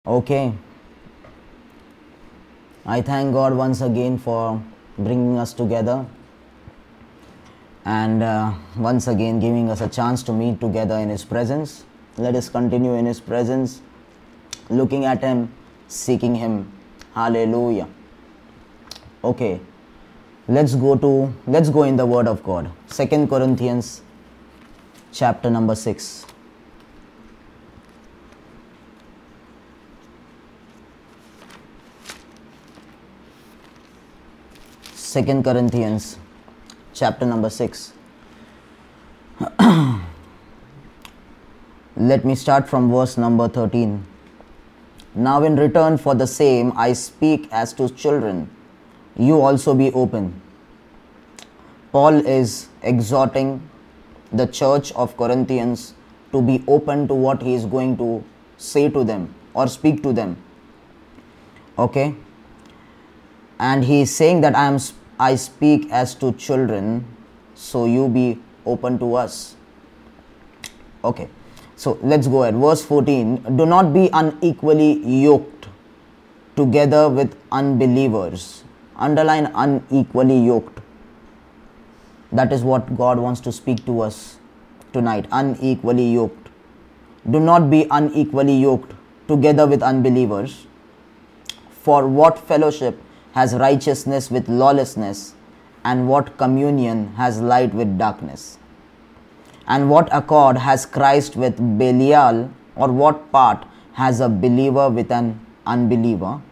Okay, I thank God once again for bringing us together and once again giving us a chance to meet together in His presence. Let us continue in His presence, looking at Him, seeking Him. Hallelujah. Okay, let's go in the Word of God. 2 Corinthians chapter number 6. Second Corinthians chapter number 6. Let me start from verse number 13. Now in return for the same I speak as to children, you also be open. Paul is exhorting the church of Corinthians to be open to what he is going to say to them or speak to them. Okay? And he is saying that I speak as to children, so you be open to us. Okay, so let's go ahead. Verse 14, do not be unequally yoked together with unbelievers. Underline unequally yoked. That is what God wants to speak to us tonight. Unequally yoked. Do not be unequally yoked together with unbelievers. For what fellowship has righteousness with lawlessness, and what communion has light with darkness? And what accord has Christ with Belial, or what part has a believer with an unbeliever?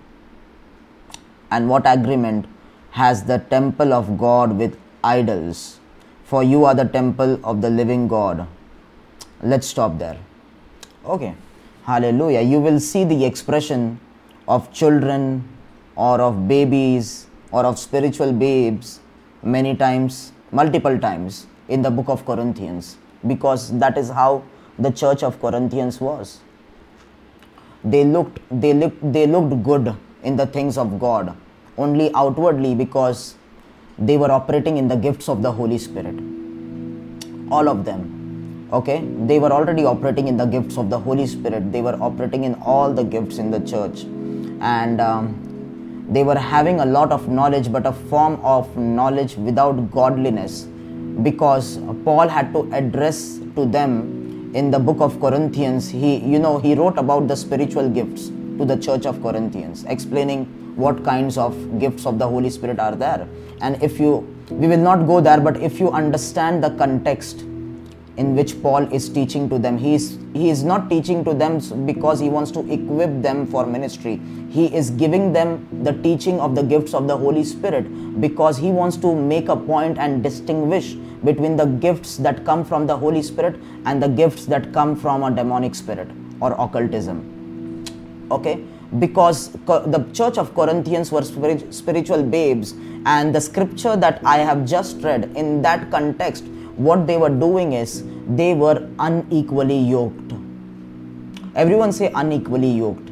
And what agreement has the temple of God with idols? For you are the temple of the living God. Let's stop there. Okay, hallelujah. You will see the expression of children or of babies or of spiritual babes many times, multiple times in the book of Corinthians, because that is how the church of Corinthians was. They looked good in the things of God only outwardly because they were operating in the gifts of the Holy Spirit. All of them. Okay, they were already operating in the gifts of the Holy Spirit. They were operating in all the gifts in the church, and they were having a lot of knowledge, but a form of knowledge without godliness, because Paul had to address to them in the book of Corinthians. He wrote about the spiritual gifts to the church of Corinthians, explaining what kinds of gifts of the Holy Spirit are there. And we will not go there, but if you understand the context in which Paul is teaching to them, he is not teaching to them because he wants to equip them for ministry. He is giving them the teaching of the gifts of the Holy Spirit because he wants to make a point and distinguish between the gifts that come from the Holy Spirit and the gifts that come from a demonic spirit or occultism. Okay, because the church of Corinthians were spiritual babes, and the scripture that I have just read, in that context, what they were doing is they were unequally yoked. Everyone say unequally yoked.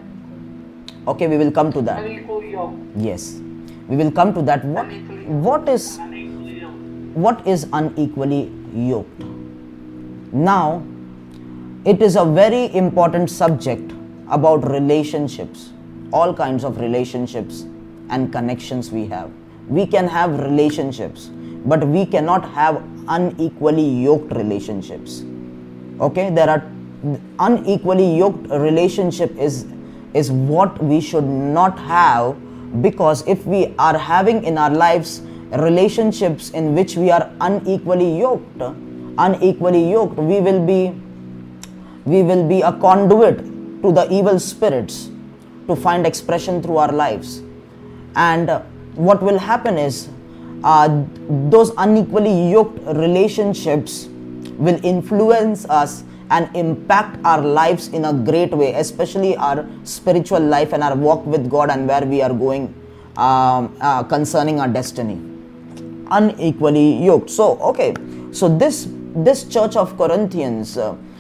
Okay, we will come to that. Yes, we will come to that. What is unequally yoked? Now, it is a very important subject about relationships, all kinds of relationships and connections we have. We can have relationships, but we cannot have unequally yoked relationships. Okay, there are unequally yoked relationship is what we should not have, because if we are having in our lives relationships in which we are unequally yoked, we will be a conduit to the evil spirits to find expression through our lives. And what will happen is those unequally yoked relationships will influence us and impact our lives in a great way, especially our spiritual life and our walk with God and where we are going concerning our destiny. Unequally yoked. So this church of Corinthians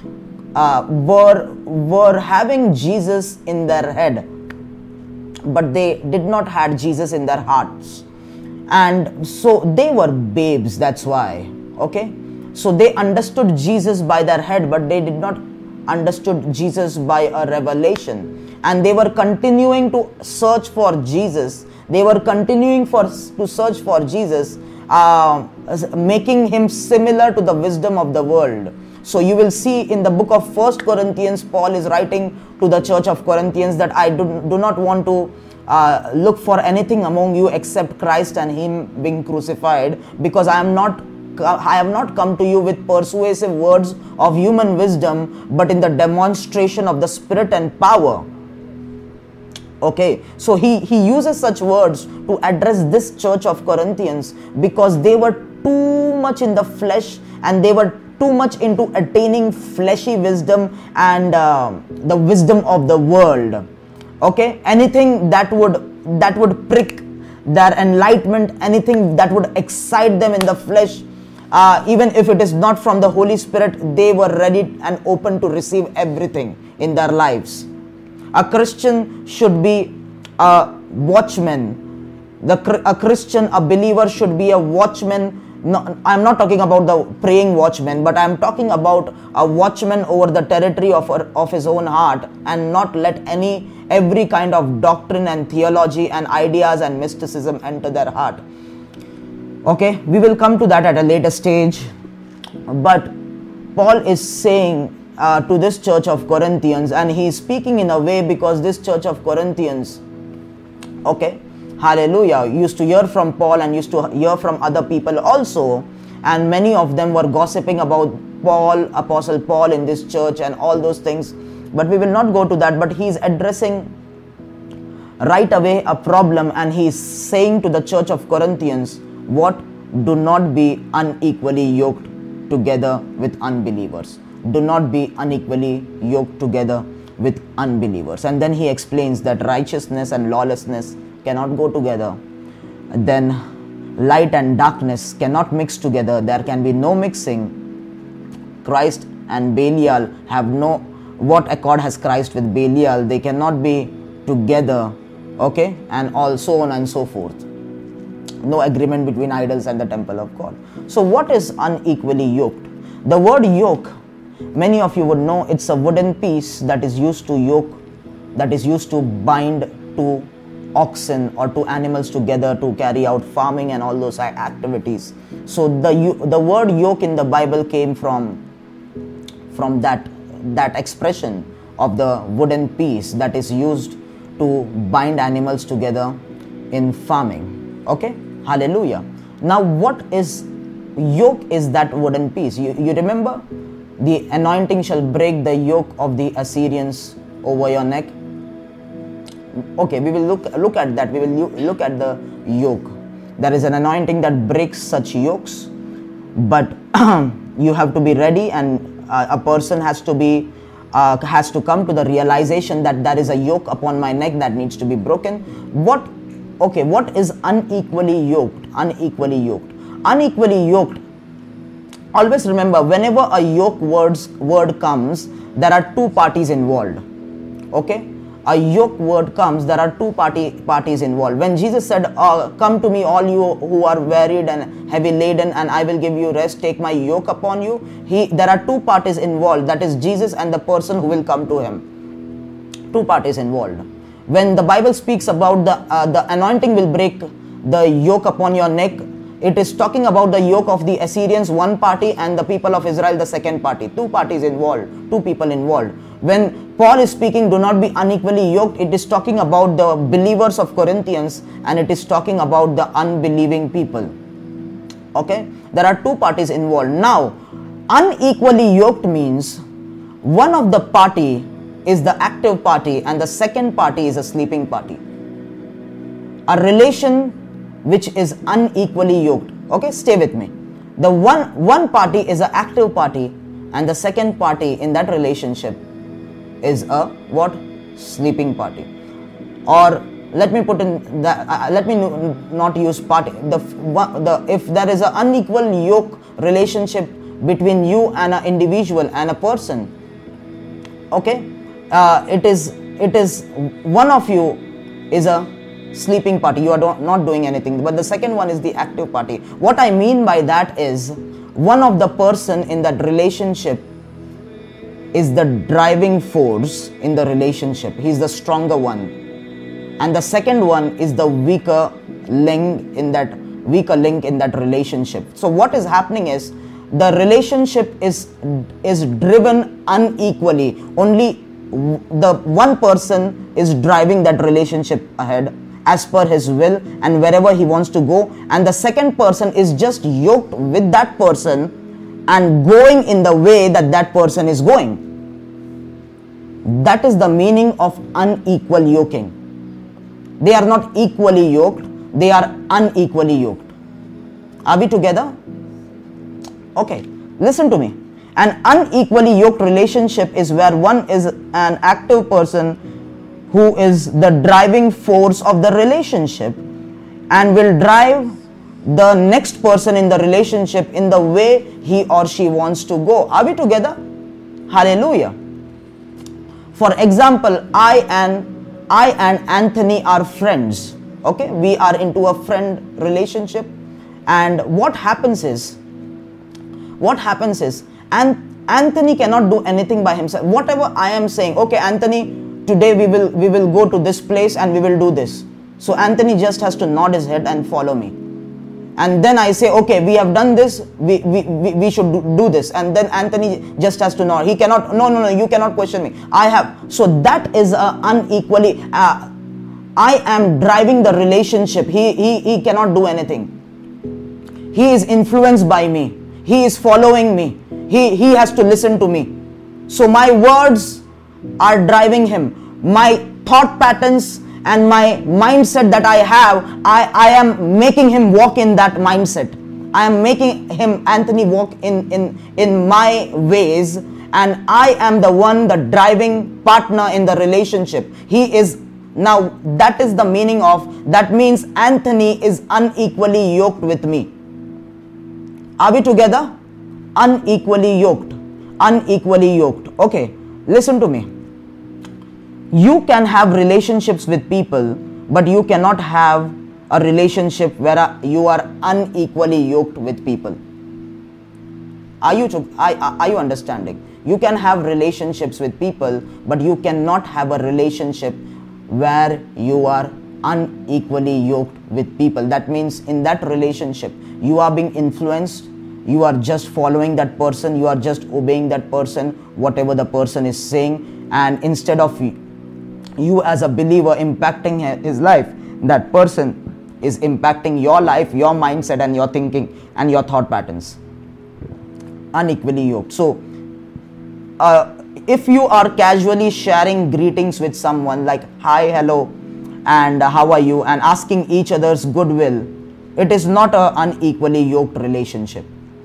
were having Jesus in their head, but they did not have Jesus in their hearts. And so they were babes, that's why. Okay, so they understood Jesus by their head, but they did not understood Jesus by a revelation. and they were continuing to search for Jesus. They were continuing to search for Jesus, making him similar to the wisdom of the world. So you will see in the book of 1 Corinthians, Paul is writing to the church of Corinthians that I do not want to look for anything among you except Christ and him being crucified, because I have not come to you with persuasive words of human wisdom, but in the demonstration of the Spirit and power. Okay, so he uses such words to address this church of Corinthians, because they were too much in the flesh and they were too much into attaining fleshy wisdom and the wisdom of the world. Okay, anything that would prick their enlightenment, anything that would excite them in the flesh, even if it is not from the Holy Spirit, they were ready and open to receive everything in their lives. A Christian should be a watchman. A Christian, a believer should be a watchman. No, I'm not talking about the praying watchman, but I'm talking about a watchman over the territory of his own heart, and not let every kind of doctrine and theology and ideas and mysticism enter their heart. Okay, we will come to that at a later stage. But Paul is saying to this church of Corinthians, and he is speaking in a way because this church of Corinthians, okay, hallelujah, used to hear from Paul and used to hear from other people also, and many of them were gossiping about Paul, Apostle Paul in this church and all those things, but we will not go to that. But he is addressing right away a problem, and he is saying to the church of Corinthians, what? Do not be unequally yoked together with unbelievers. Do not be unequally yoked together with unbelievers. And then he explains that righteousness and lawlessness cannot go together. Then light and darkness cannot mix together. There can be no mixing. Christ and Belial have no, what accord has Christ with Belial? They cannot be together. Okay, and all so on and so forth. No agreement between idols and the temple of God. So what is unequally yoked? The word yoke, many of you would know, it's a wooden piece that is used to yoke, that is used to bind to oxen or to animals together to carry out farming and all those activities. So the word yoke in the Bible came from that expression of the wooden piece that is used to bind animals together in farming. Okay, hallelujah. Now what is yoke? Is that wooden piece. You remember, the anointing shall break the yoke of the Assyrians over your neck. Okay, we will look at that. We will look at the yoke. There is an anointing that breaks such yokes, but you have to be ready, and a person has to come to the realization that there is a yoke upon my neck that needs to be broken. What is unequally yoked? Unequally yoked. Always remember, whenever a yoke word comes, there are two parties involved. Okay, a yoke word comes, there are two parties involved. When Jesus said, "Come to me, all you who are wearied and heavy laden, and I will give you rest. Take my yoke upon you." There are two parties involved. That is Jesus and the person who will come to him. Two parties involved. When the Bible speaks about the anointing will break the yoke upon your neck, it is talking about the yoke of the Assyrians, one party, and the people of Israel, the second party. Two parties involved, two people involved. When Paul is speaking, do not be unequally yoked, it is talking about the believers of Corinthians, and it is talking about the unbelieving people. Okay, there are two parties involved. Now, unequally yoked means one of the party is the active party and the second party is a sleeping party. A relation which is unequally yoked. Okay, stay with me. The one party is an active party, and the second party in that relationship is a what? Sleeping party. Or let me put in that. Let me not use party. If there is an unequal yoke relationship between you and an individual and a person, okay, it is one of you is a sleeping party. You are not doing anything, but the second one is the active party. What I mean by that is, one of the person in that relationship is the driving force in the relationship. He's the stronger one. And the second one is the weaker link in that relationship. So what is happening is the relationship is driven unequally. Only the one person is driving that relationship ahead as per his will and wherever he wants to go, and the second person is just yoked with that person and going in the way that person is going. That is the meaning of unequal yoking. They are not equally yoked, they are unequally yoked. Are we together? Okay, listen to me. An unequally yoked relationship is where one is an active person who is the driving force of the relationship and will drive the next person in the relationship in the way he or she wants to go. Are we together? Hallelujah. For example, I and Anthony are friends. Okay, we are into a friend relationship, and what happens is Anthony cannot do anything by himself. Whatever I am saying, okay, Anthony, today we will go to this place and we will do this. So Anthony just has to nod his head and follow me. And then I say, okay, we have done this, we should do this. And then Anthony just has to nod. He cannot, no, you cannot question me. I have. So that is unequally, I am driving the relationship. He cannot do anything. He is influenced by me. He is following me. He has to listen to me. So my words are driving him. My thought patterns and my mindset that I have, I am making him walk in that mindset. I am making him, Anthony, walk in my ways, and I am the one, the driving partner in the relationship. He is, now that is the meaning of, that means Anthony is unequally yoked with me. Are we together? Unequally yoked. Unequally yoked. Okay, listen to me. You can have relationships with people, but you cannot have a relationship where you are unequally yoked with people. Are you understanding? You can have relationships with people, but you cannot have a relationship where you are unequally yoked with people. That means in that relationship, you are being influenced. You are just following that person. You are just obeying that person, whatever the person is saying. And instead of you as a believer impacting his life, that person is impacting your life, your mindset and your thinking and your thought patterns. Unequally yoked. So if you are casually sharing greetings with someone like hi, hello and how are you, and asking each other's goodwill, it is not an unequally yoked relationship.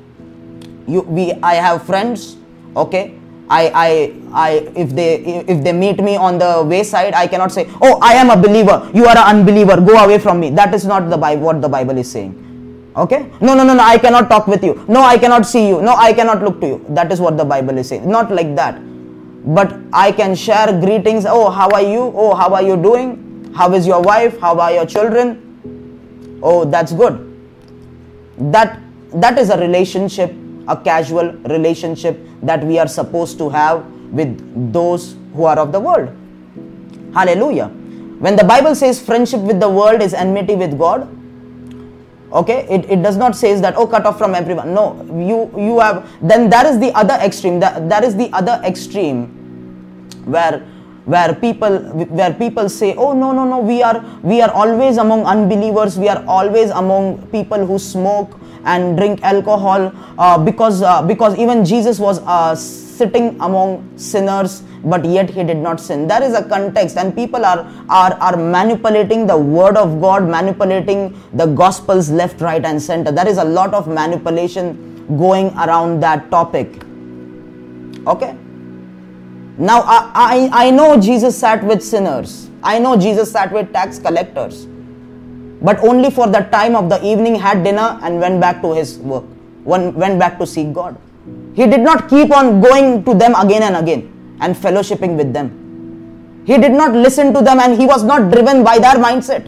I have friends, okay, if they meet me on the wayside, I cannot say, oh, I am a believer, you are an unbeliever, go away from me. That is not what the Bible is saying. Okay, no, I cannot talk with you, no, I cannot see you, no, I cannot look to you. That is what the Bible is saying. Not like that, but I can share greetings. Oh, how are you? Oh, how are you doing? How is your wife? How are your children? Oh, that's good. That is a relationship, a casual relationship that we are supposed to have with those who are of the world. Hallelujah. When the Bible says friendship with the world is enmity with God, okay, it does not say that, oh, cut off from everyone. No, you have, then that is the other extreme. That is the other extreme where people say, oh, no, we are always among unbelievers, we are always among people who smoke and drink alcohol, because even Jesus was sitting among sinners, but yet he did not sin. There is a context, and people are manipulating the word of God, manipulating the gospels left, right and center. There is a lot of manipulation going around that topic. Okay, now I know Jesus sat with sinners, I know Jesus sat with tax collectors, but only for the time of the evening, had dinner and went back to his work, went back to seek God. He did not keep on going to them again and again and fellowshipping with them. He did not listen to them, and he was not driven by their mindset.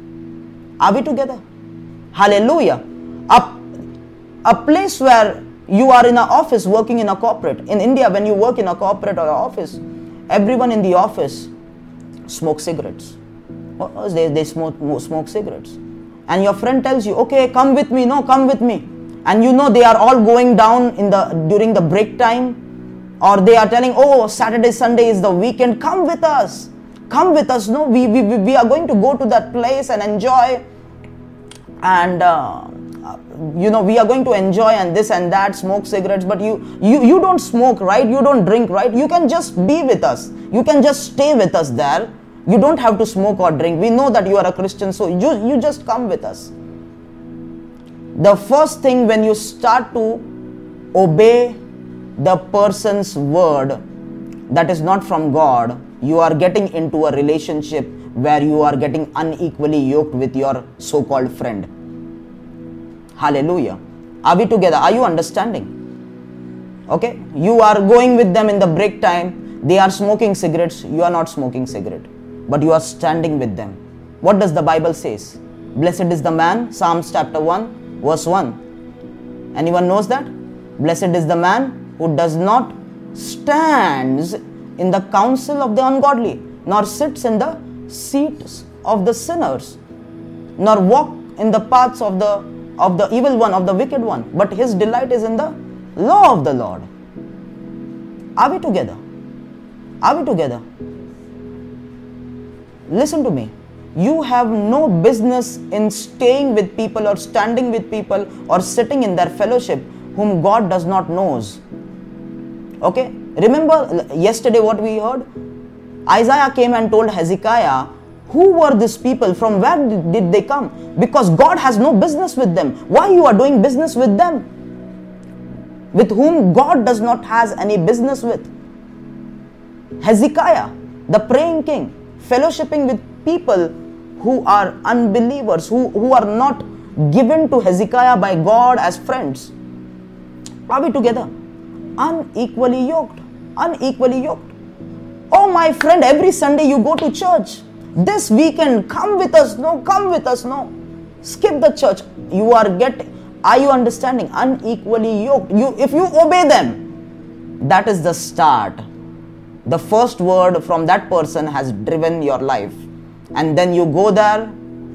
Are we together? Hallelujah. A place where You are in an office working in a corporate. In India, when you work in a corporate or office, everyone in the office smokes cigarettes. They smoke cigarettes. And your friend tells you, okay, come with me. No, come with me. And you know they are all going down during the break time, or they are telling, oh, Saturday, Sunday is the weekend. Come with us. Come with us. No, we are going to go to that place and enjoy. And we are going to enjoy and this and that, smoke cigarettes. But you don't smoke, right? You don't drink, right? You can just be with us. You can just stay with us there. You don't have to smoke or drink. We know that you are a Christian, so you just come with us. The first thing, when you start to obey the person's word that is not from God, you are getting into a relationship where you are getting unequally yoked with your so-called friend. Hallelujah. Are we together? Are you understanding? Okay. You are going with them in the break time. They are smoking cigarettes. You are not smoking cigarette, but you are standing with them. What does the Bible says? Blessed is the man, Psalms chapter 1, verse 1. Anyone knows that? Blessed is the man who does not stands in the counsel of the ungodly, nor sits in the seats of the sinners, nor walk in the paths of the evil one, of the wicked one, but his delight is in the law of the Lord. Are we together? Are we together? Listen to me. You have no business in staying with people or standing with people or sitting in their fellowship whom God does not knows. Okay? Remember yesterday what we heard? Isaiah came and told Hezekiah, who were these people? From where did they come? Because God has no business with them. Why you are doing business with them? With whom God does not has any business with. Hezekiah, the praying king, fellowshipping with people who are unbelievers, who are not given to Hezekiah by God as friends. Are we together? Unequally yoked. Unequally yoked. Oh my friend, every Sunday you go to church. This weekend, come with us. No, come with us. No. Skip the church. Are you understanding? Unequally yoked. If you obey them, that is the start. The first word from that person has driven your life. And then you go there.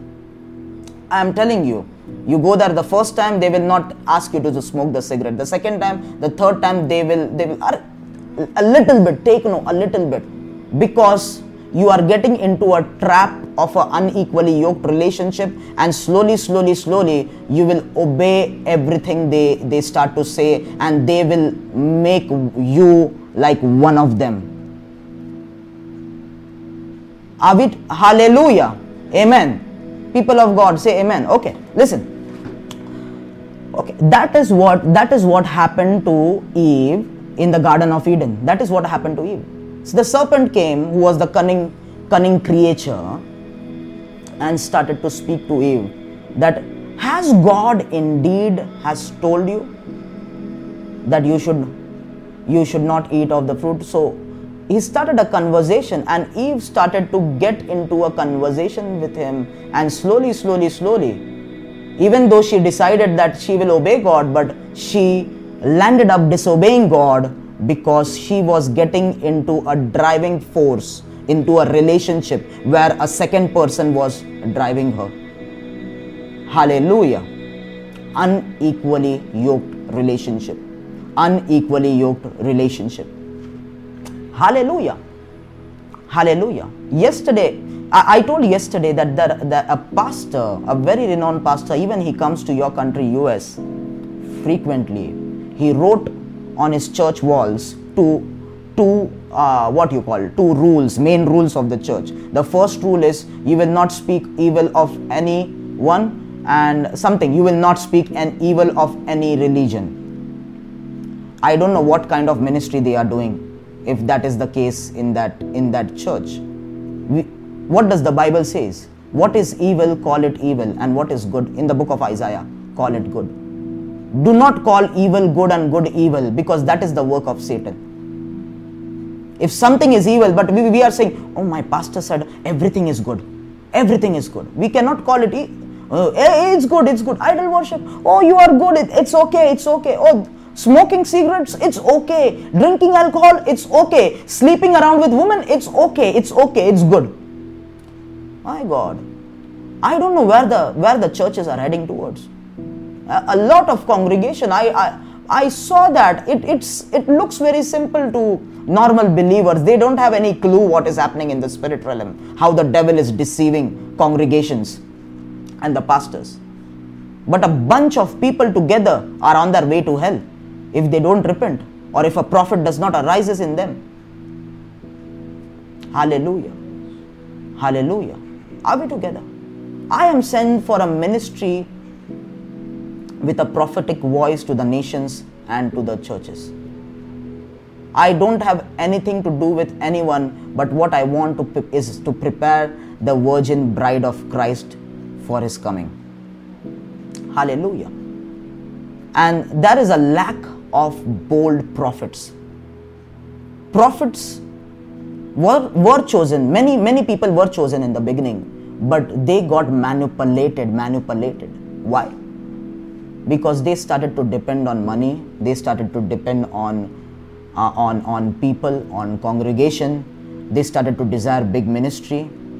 I am telling you, you go there the first time, they will not ask you to smoke the cigarette. The second time, the third time, they will a little bit, take no, a little bit. Because you are getting into a trap of an unequally yoked relationship, and slowly, you will obey everything they start to say, and they will make you like one of them. Are we? Hallelujah. Amen. People of God, say amen. Okay, listen. Okay, that is what happened to Eve in the Garden of Eden. That is what happened to Eve. So the serpent came, who was the cunning creature, and started to speak to Eve that, has God indeed has told you that you should not eat of the fruit? So he started a conversation, and Eve started to get into a conversation with him, and slowly, even though she decided that she will obey God, but she landed up disobeying God because she was getting into a driving force, into a relationship where a second person was driving her. Hallelujah. Unequally yoked relationship. Unequally yoked relationship. Hallelujah. Hallelujah. Yesterday, I told yesterday that a pastor, a very renowned pastor, even he comes to your country, US, frequently. He wrote on his church walls two rules, main rules of the church. The first rule is, you will not speak evil of anyone, and something, you will not speak an evil of any religion. I don't know what kind of ministry they are doing, if that is the case in that church. What does the Bible says? What is evil, call it evil, and what is good? In the book of Isaiah, call it good. Do not call evil good and good evil, because that is the work of Satan. If something is evil, but we are saying, oh, my pastor said everything is good. Everything is good. We cannot call it it's good, it's good. Idol worship. Oh, you are good. It's okay, it's okay. Oh, Smoking cigarettes, it's okay. Drinking alcohol, it's okay. Sleeping around with women, it's okay. It's okay. It's good. My God, I don't know where the churches are heading towards. A lot of congregation, I saw that it looks very simple to normal believers. They don't have any clue what is happening in the spirit realm, how the devil is deceiving congregations and the pastors. But a bunch of people together are on their way to hell if they don't repent, or if a prophet does not arise in them. Hallelujah. Hallelujah. Are we together? I am sent for a ministry with a prophetic voice to the nations and to the churches. I don't have anything to do with anyone, but what I want is to prepare the virgin bride of Christ for his coming. Hallelujah. And there is a lack of bold prophets. Prophets were chosen. Many people were chosen in the beginning, but they got manipulated. Why? Because they started to depend on money. They started to depend on people, on congregation. They started to desire big ministry.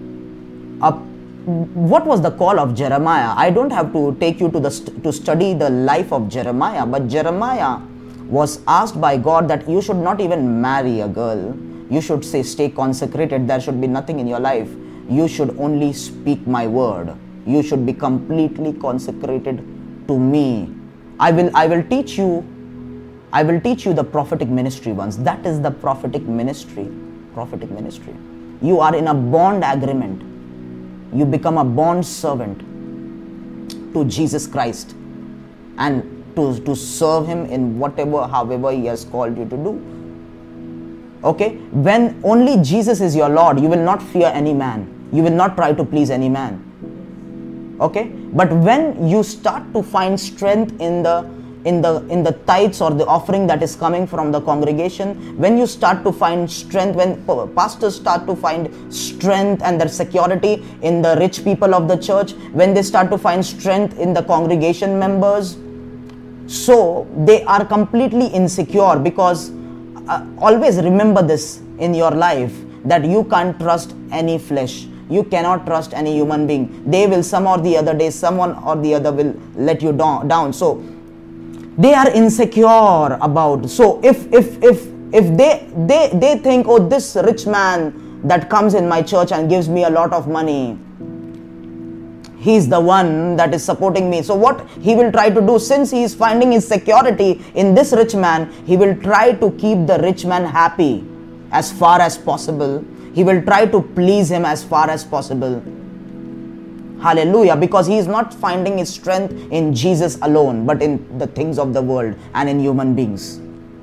What was the call of Jeremiah? I don't have to take you to study the life of Jeremiah, but Jeremiah was asked by God that you should not even marry a girl. You should stay consecrated. There should be nothing in your life. You should only speak my word. You should be completely consecrated to me. I will teach you the prophetic ministry once. That is the prophetic ministry. You are in a bond agreement. You become a bond servant to Jesus Christ and to serve him in however he has called you to do. Okay? When only Jesus is your Lord, you will not fear any man. You will not try to please any man. Okay? But when you start to find strength in the tithes or the offering that is coming from the congregation, when you start to find strength, when pastors start to find strength and their security in the rich people of the church, when they start to find strength in the congregation members, so they are completely insecure, because always remember this in your life, that you can't trust any flesh. You cannot trust any human being. They will someone or the other will let you down. So they are insecure about. So if they think, oh, this rich man that comes in my church and gives me a lot of money, he's the one that is supporting me. So what he will try to do, since he is finding his security in this rich man, he will try to keep the rich man happy as far as possible. He will try to please him as far as possible. Hallelujah. Because he is not finding his strength in Jesus alone, but in the things of the world and in human beings.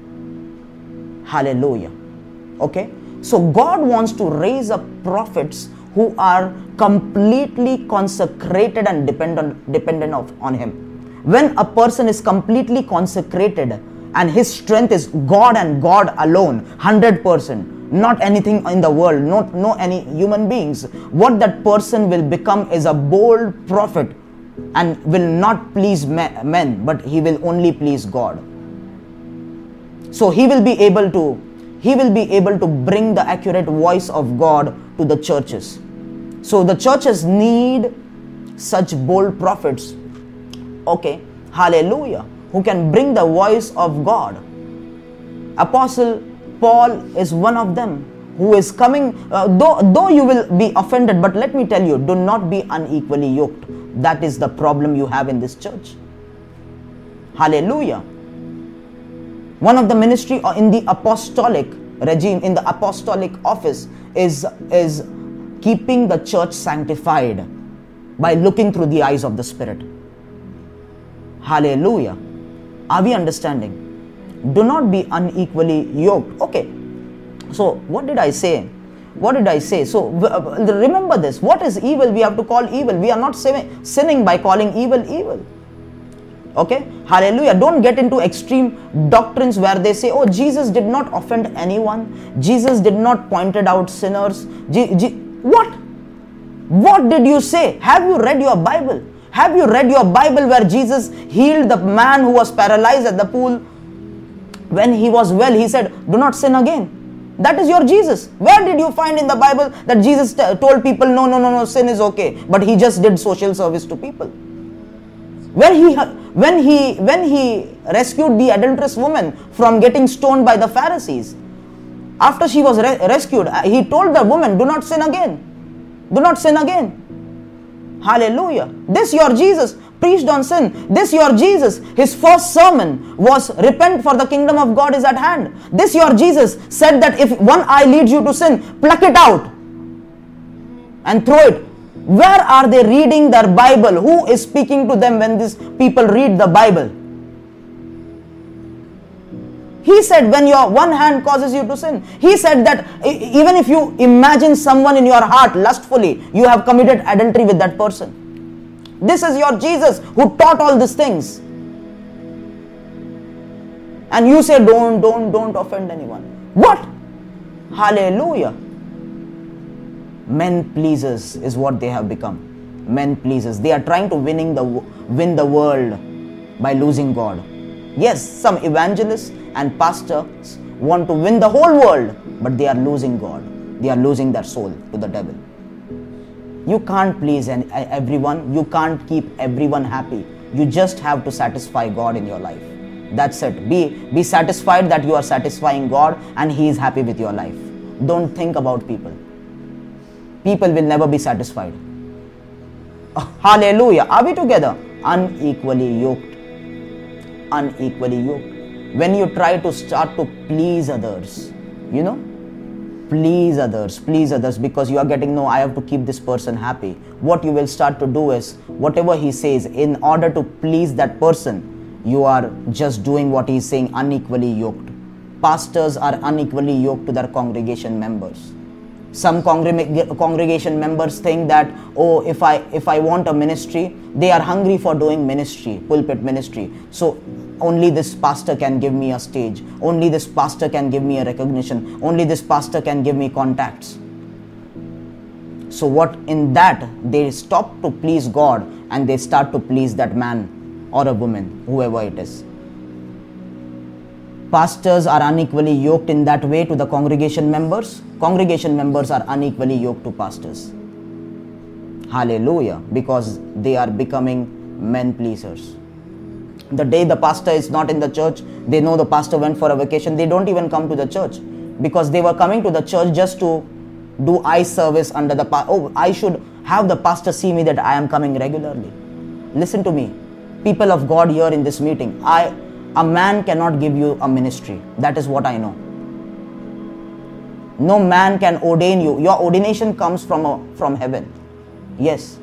Hallelujah. Okay. So God wants to raise up prophets who are completely consecrated and dependent on him. When a person is completely consecrated and his strength is God and God alone, 100%, not anything in the world, no any human beings, what that person will become is a bold prophet and will not please men, but he will only please God. So he will be able to bring the accurate voice of God to the churches. So the churches need such bold prophets, okay, hallelujah, who can bring the voice of God. Apostle Paul is one of them who is coming, though you will be offended, but let me tell you, do not be unequally yoked. That is the problem you have in this church. Hallelujah. One of the ministry in the apostolic regime, in the apostolic office, is keeping the church sanctified by looking through the eyes of the Spirit. Hallelujah. Are we understanding? Do not be unequally yoked. Okay. So what did I say? So remember this. What is evil? We have to call evil. We are not sinning by calling evil. Okay. Hallelujah. Don't get into extreme doctrines where they say, oh, Jesus did not offend anyone. Jesus did not pointed out sinners. What did you say? Have you read your Bible? Have you read your Bible where Jesus healed the man who was paralyzed at the pool When he was well, he said, do not sin again. That is your Jesus. Where did you find in the Bible that Jesus told people, no, sin is okay, but he just did social service to people? When he rescued the adulterous woman from getting stoned by the Pharisees, after she was rescued, he told the woman, do not sin again. Do not sin again. Hallelujah. This your Jesus preached on sin. This your Jesus, his first sermon was repent, for the kingdom of God is at hand. This your Jesus said that if one eye leads you to sin, pluck it out and throw it. Where are they reading their Bible? Who is speaking to them when these people read the Bible? He said when your one hand causes you to sin. He said that even if you imagine someone in your heart lustfully, you have committed adultery with that person. This is your Jesus who taught all these things. And you say don't offend anyone. What? Hallelujah. Men pleasers is what they have become. Men pleasers. They are trying to win the world by losing God. Yes, some evangelists and pastors want to win the whole world, but they are losing God. They are losing their soul to the devil. You can't please everyone. You can't keep everyone happy. You just have to satisfy God in your life. That's it. Be satisfied that you are satisfying God and He is happy with your life. Don't think about people. People will never be satisfied. Hallelujah. Are we together? Unequally yoked. Unequally yoked. When you try to start to please others, please others because you are getting, no, I have to keep this person happy. What you will start to do is, whatever he says, in order to please that person, you are just doing what he is saying, unequally yoked. Pastors are unequally yoked to their congregation members. Some congregation members think that, oh, if I want a ministry, they are hungry for doing ministry, pulpit ministry. So only this pastor can give me a stage. Only this pastor can give me a recognition. Only this pastor can give me contacts. So what in that, they stop to please God and they start to please that man or a woman, whoever it is. Pastors are unequally yoked in that way to the congregation members. Congregation members are unequally yoked to pastors. Hallelujah. Because they are becoming men pleasers. The day the pastor is not in the church, they know the pastor went for a vacation, they don't even come to the church. Because they were coming to the church just to do eye service under the pastor. Oh, I should have the pastor see me that I am coming regularly. Listen to me. People of God here in this meeting, a man cannot give you a ministry. That is what I know. No man can ordain you. Your ordination comes from heaven. Yes.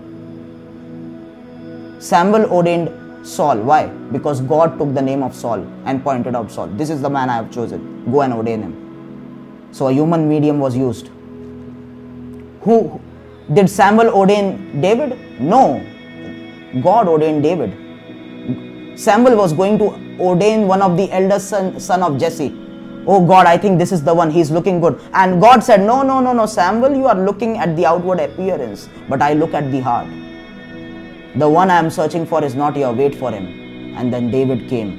Samuel ordained Saul. Why? Because God took the name of Saul and pointed out Saul. This is the man I have chosen. Go and ordain him. So a human medium was used. Who did Samuel ordain David? No. God ordained David. Samuel was going to ordain one of the eldest son of Jesse. Oh God, I think this is the one, he's looking good. And God said, no, Samuel, you are looking at the outward appearance, but I look at the heart. The one I am searching for is not here, wait for him. And then David came.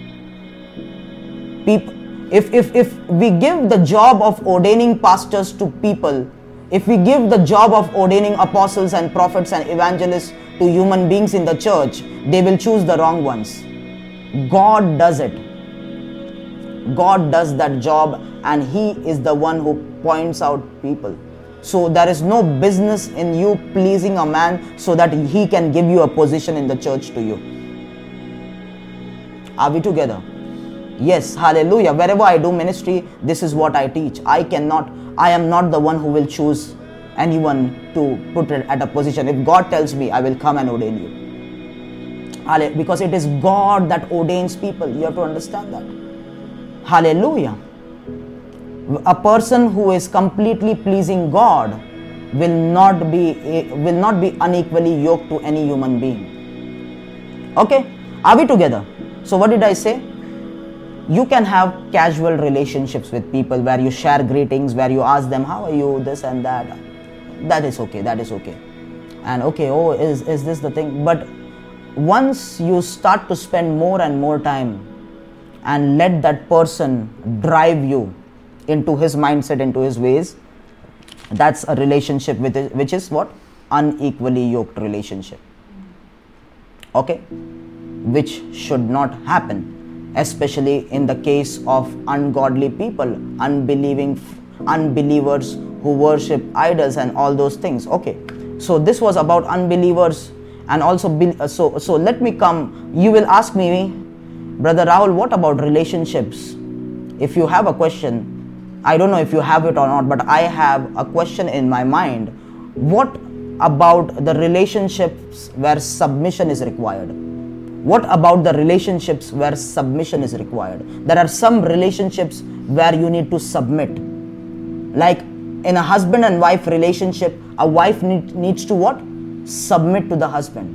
If we give the job of ordaining pastors to people, if we give the job of ordaining apostles and prophets and evangelists to human beings in the church, they will choose the wrong ones. God does it. God does that job and He is the one who points out people. So there is no business in you pleasing a man so that he can give you a position in the church to you. Are we together? Yes, hallelujah. Wherever I do ministry, this is what I teach. I am not the one who will choose anyone to put it at a position. If God tells me, I will come and ordain you. Because it is God that ordains people. You have to understand that. Hallelujah. A person who is completely pleasing God will not be unequally yoked to any human being. Okay? Are we together? So what did I say? You can have casual relationships with people where you share greetings, where you ask them, how are you, this and that. That is okay. That is okay. And okay, oh, is this the thing? But once you start to spend more and more time and let that person drive you into his mindset, into his ways, that's a relationship which is what? Unequally yoked relationship. Okay? Which should not happen, especially in the case of ungodly people, unbelievers who worship idols and all those things. Okay, so this was about unbelievers. And also so let me come, you will ask me, Brother Rahul, what about relationships? If you have a question, I don't know if you have it or not, but I have a question in my mind. What about the relationships where submission is required? What about the relationships where submission is required? There are some relationships where you need to submit. Like in a husband and wife relationship, a wife needs to what? Submit to the husband.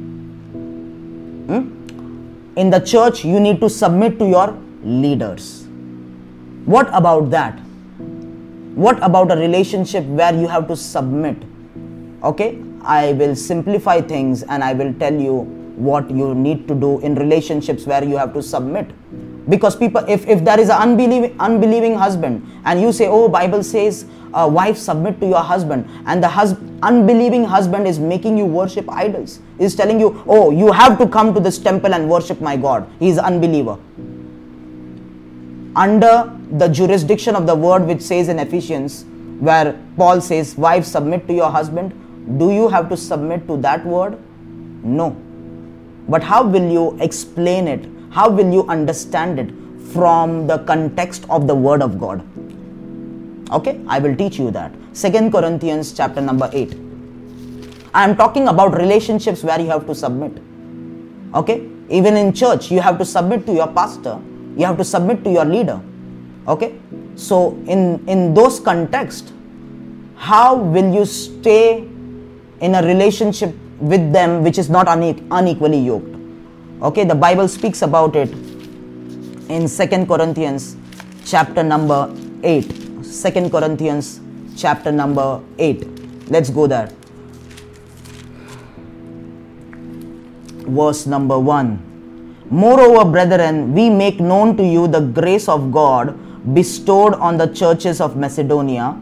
In the church, you need to submit to your leaders. What about that? What about a relationship where you have to submit? Okay, I will simplify things and I will tell you what you need to do in relationships where you have to submit. Because people, if there is an unbelieving husband and you say, oh, Bible says wife submit to your husband, and the unbelieving husband is making you worship idols, is telling you, oh, you have to come to this temple and worship my God. He is an unbeliever. Under the jurisdiction of the word which says in Ephesians, where Paul says, wife submit to your husband, do you have to submit to that word? No. But how will you explain it? How will you understand it from the context of the word of God? Okay, I will teach you that. 2 Corinthians chapter number 8. I am talking about relationships where you have to submit. Okay, even in church, you have to submit to your pastor. You have to submit to your leader. Okay, so in those contexts, how will you stay in a relationship with them which is not unequally yoked? Okay, the Bible speaks about it in 2 Corinthians chapter number 8. 2 Corinthians chapter number 8. Let's go there. Verse number 1. Moreover, brethren, we make known to you the grace of God bestowed on the churches of Macedonia.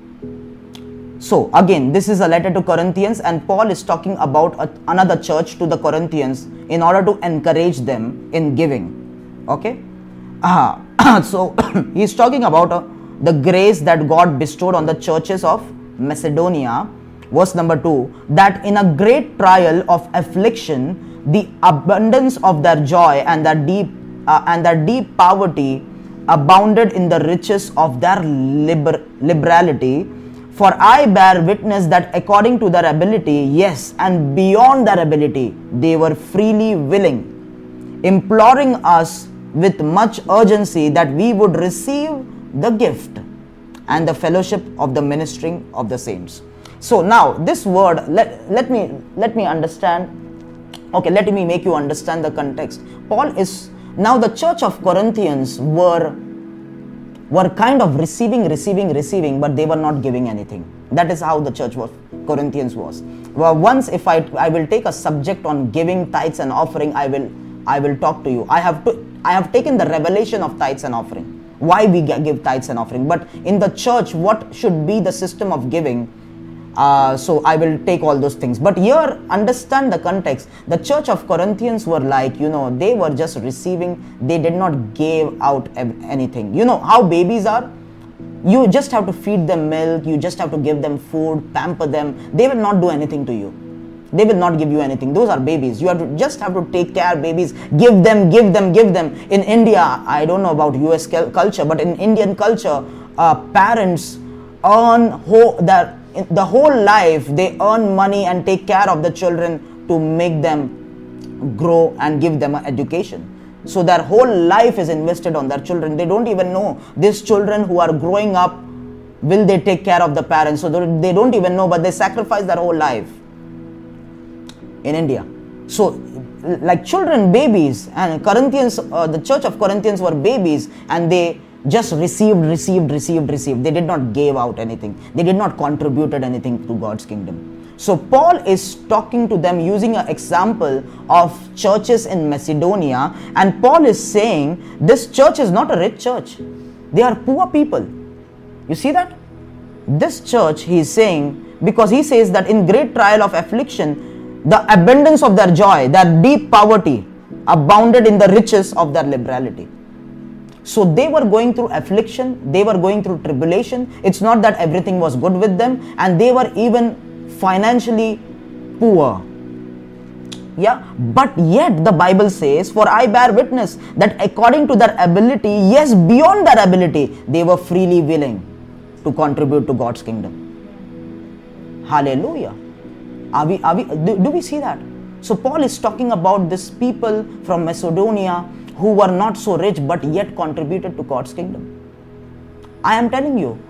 So again, this is a letter to Corinthians, and Paul is talking about another church to the Corinthians in order to encourage them in giving. Okay, so he's talking about the grace that God bestowed on the churches of Macedonia. Verse number 2, that in a great trial of affliction, the abundance of their joy and their deep poverty abounded in the riches of their liberality. For I bear witness that according to their ability, yes, and beyond their ability, they were freely willing, imploring us with much urgency that we would receive the gift and the fellowship of the ministering of the saints. So now this word, let me understand. Okay, let me make you understand the context. Paul is, now the church of Corinthians were kind of receiving, but they were not giving anything. That is how the church of Corinthians was. Well, once if I will take a subject on giving tithes and offering, I will talk to you. I have taken the revelation of tithes and offering, why we give tithes and offering. But in the church, what should be the system of giving? So I will take all those things. But here, understand the context. The church of Corinthians were like, they were just receiving. They did not give out anything. You know how babies are? You just have to feed them milk. You just have to give them food, pamper them. They will not do anything to you. They will not give you anything. Those are babies. You just have to take care of babies. Give them. In India, I don't know about US culture, but in Indian culture, parents earn the whole life, they earn money and take care of the children to make them grow and give them an education. So their whole life is invested on their children. They don't even know these children who are growing up, will they take care of the parents? So they don't even know, but they sacrifice their whole life in India. So like children, babies, and Corinthians, the church of Corinthians were babies, and they just received. They did not give out anything. They did not contributed anything to God's kingdom. So Paul is talking to them using an example of churches in Macedonia, and Paul is saying this church is not a rich church. They are poor people. You see that? This church, he is saying, because he says that in great trial of affliction, the abundance of their joy, their deep poverty, abounded in the riches of their liberality. So they were going through affliction, they were going through tribulation. It's not that everything was good with them, and they were even financially poor. Yeah, but yet the Bible says, for I bear witness that according to their ability, yes, beyond their ability, they were freely willing to contribute to God's kingdom. Hallelujah. Do we see that? So Paul is talking about these people from Macedonia who were not so rich but yet contributed to God's kingdom. I am telling you,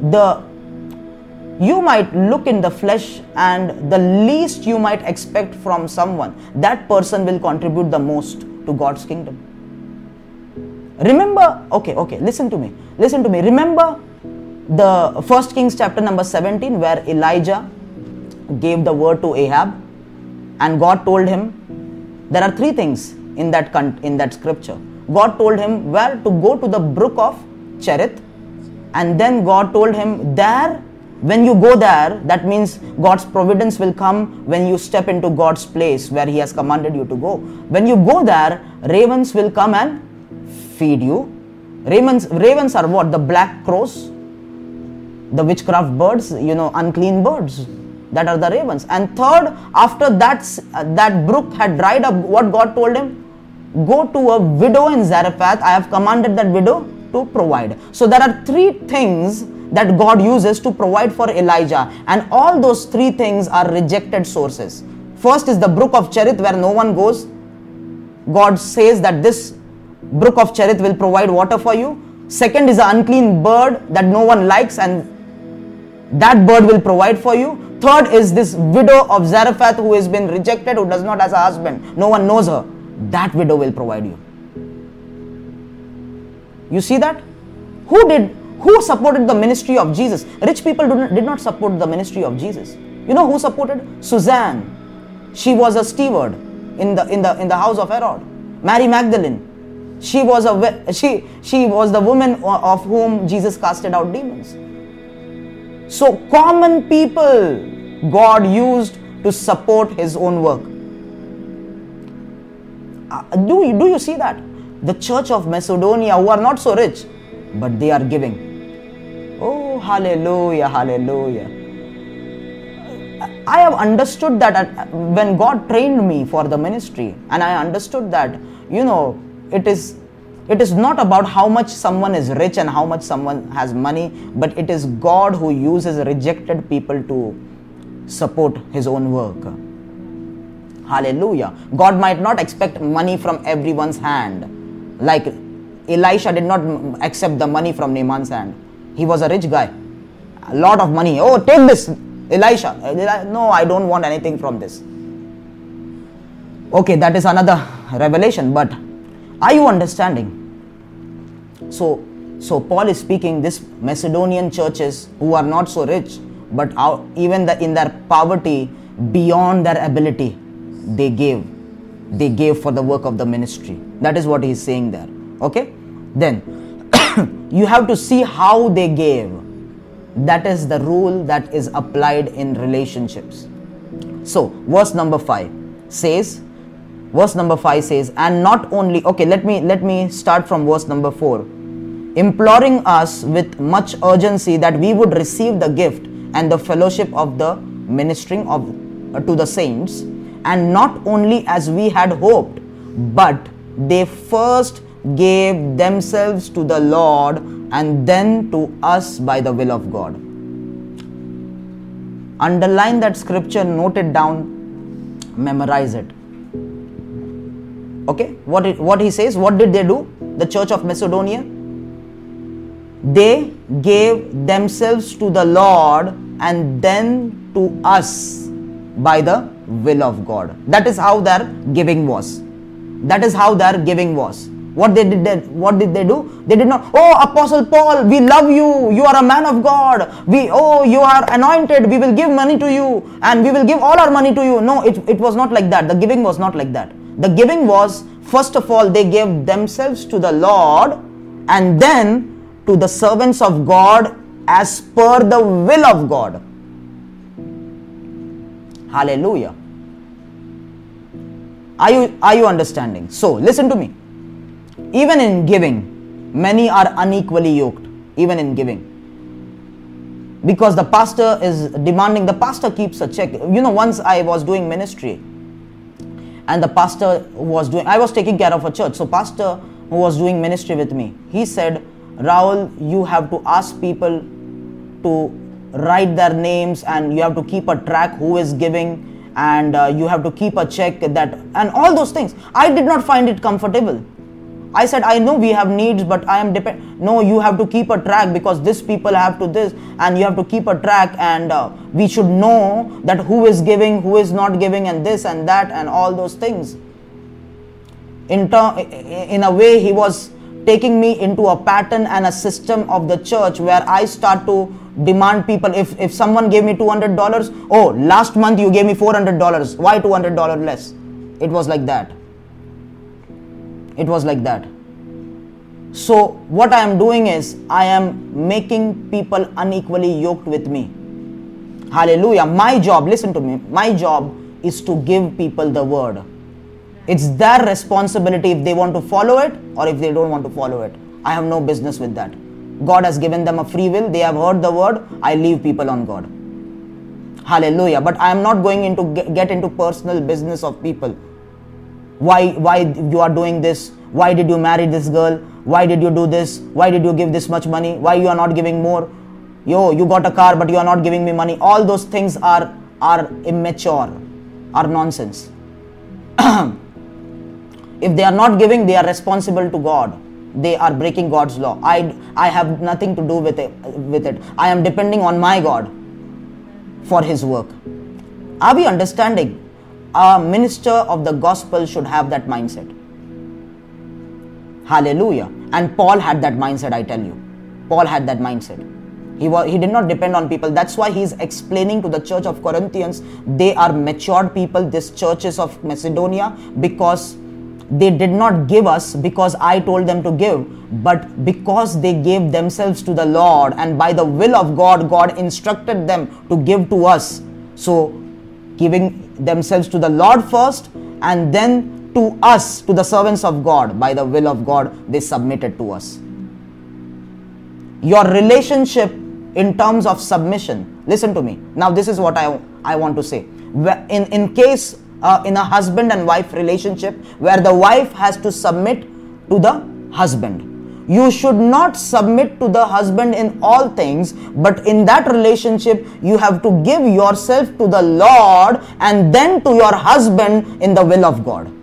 you might look in the flesh, and the least you might expect from someone, that person will contribute the most to God's kingdom. Remember, okay, listen to me. Remember the 1 Kings chapter number 17, where Elijah gave the word to Ahab, and God told him, there are three things in that scripture. God told him where to go, to the brook of Cherith, and then God told him there, when you go there, that means God's providence will come when you step into God's place where He has commanded you to go. When you go there, ravens will come and feed you. Ravens are what? The black crows, the witchcraft birds, unclean birds. That are the ravens. And third, after that brook had dried up, what God told him? Go to a widow in Zarephath. I have commanded that widow to provide. So there are three things that God uses to provide for Elijah, and all those three things are rejected sources. First is the brook of Cherith, where no one goes. God says that this brook of Cherith will provide water for you. Second is an unclean bird that no one likes, and that bird will provide for you. Third is this widow of Zarephath who has been rejected, who does not have a husband. No one knows her. That widow will provide you. You see that? Who supported the ministry of Jesus? Rich people did not support the ministry of Jesus. You know who supported? Suzanne. She was a steward in the house of Herod. Mary Magdalene. She was the woman of whom Jesus casted out demons. So common people God used to support His own work. Do you see that? The church of Macedonia, who are not so rich, but they are giving. Oh, hallelujah, hallelujah. I have understood that when God trained me for the ministry, and I understood that, it is not about how much someone is rich and how much someone has money, but it is God who uses rejected people to support His own work. Hallelujah. God might not expect money from everyone's hand. Like Elisha did not accept the money from Naaman's hand. He was a rich guy. A lot of money. Oh, take this, Elisha. No, I don't want anything from this. Okay, that is another revelation, but are you understanding? So Paul is speaking, this Macedonian churches who are not so rich, but even in their poverty, beyond their ability, they gave for the work of the ministry. That is what he is saying there. Okay, then you have to see how they gave. That is the rule that is applied in relationships. So verse number 5 says, and not only, okay, let me start from verse number 4. Imploring us with much urgency that we would receive the gift and the fellowship of the ministering to the saints, and not only as we had hoped, but they first gave themselves to the Lord and then to us by the will of God. Underline that scripture, note it down, memorize it. Okay, what he says, what did they do? The church of Macedonia, they gave themselves to the Lord and then to us by the will of God. That is how their giving was. What did they do? They did not, oh, Apostle Paul, we love you. You are a man of God. You are anointed. We will give money to you and we will give all our money to you. No, it was not like that. The giving was not like that. The giving was, first of all, they gave themselves to the Lord and then to the servants of God as per the will of God. Hallelujah. Are you understanding? So, listen to me. Even in giving, many are unequally yoked, even in giving. Because the pastor is demanding, the pastor keeps a check. Once I was doing ministry and the pastor I was taking care of a church. So pastor who was doing ministry with me, he said, Rahul, you have to ask people to write their names and you have to keep a track who is giving and you have to keep a check that and all those things. I did not find it comfortable. I said, I know we have needs, but I am no, you have to keep a track because this people have to this and you have to keep a track and we should know that who is giving, who is not giving and this and that and all those things. In a way, he was taking me into a pattern and a system of the church where I start to demand people. If someone gave me $200, oh, last month you gave me $400. Why $200 less? It was like that. It was like that. So what I am doing is I am making people unequally yoked with me. Hallelujah. My job, listen to me, my job is to give people the word. It's their responsibility if they want to follow it or if they don't want to follow it. I have no business with that. God has given them a free will. They have heard the word. I leave people on God. Hallelujah. But I am not going to get into personal business of people. Why you are doing this? Why did you marry this girl? Why did you do this? Why did you give this much money? Why you are not giving more? You got a car but you are not giving me money. All those things are immature, are nonsense. If they are not giving, they are responsible to God. They are breaking God's law. I have nothing to do with it. I am depending on my God for his work. Are we understanding? A minister of the gospel should have that mindset. Hallelujah. And Paul had that mindset, I tell you. Paul had that mindset. He did not depend on people. That's why he's explaining to the church of Corinthians, they are matured people, these churches of Macedonia, because they did not give us because I told them to give, but because they gave themselves to the Lord, and by the will of God, God instructed them to give to us. So giving themselves to the Lord first and then to us, to the servants of God, by the will of God, they submitted to us. Your relationship in terms of submission, listen to me. Now this is what I want to say. In case in a husband and wife relationship where the wife has to submit to the husband, you should not submit to the husband in all things, but in that relationship you have to give yourself to the Lord and then to your husband in the will of God.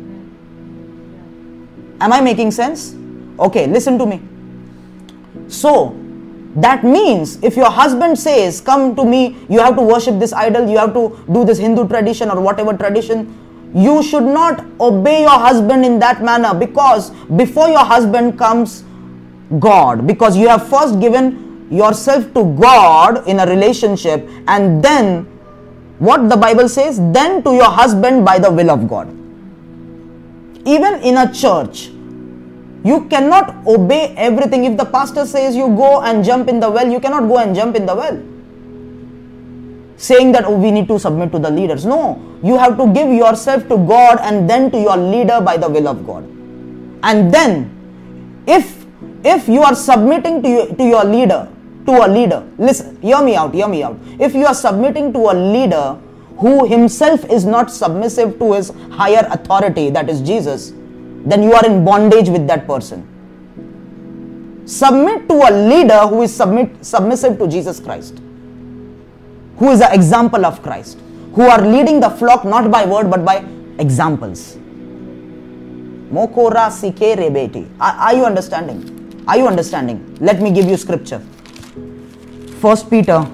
Am I making sense? Okay, listen to me. So that means if your husband says, come to me, you have to worship this idol, you have to do this Hindu tradition or whatever tradition, you should not obey your husband in that manner, because before your husband comes God, because you have first given yourself to God in a relationship, and then what the Bible says, then to your husband by the will of God. Even in a church, you cannot obey everything. If the pastor says you go and jump in the well, you cannot go and jump in the well, saying that, oh, we need to submit to the leaders. No, you have to give yourself to God and then to your leader by the will of God. And then, if you are submitting to your leader, listen, hear me out. If you are submitting to a leader who himself is not submissive to his higher authority, that is Jesus, then you are in bondage with that person. Submit to a leader who is submissive to Jesus Christ, who is the example of Christ, who are leading the flock not by word but by examples. Mokora sike rebeti. Are you understanding? Are you understanding? Let me give you scripture. 1 Peter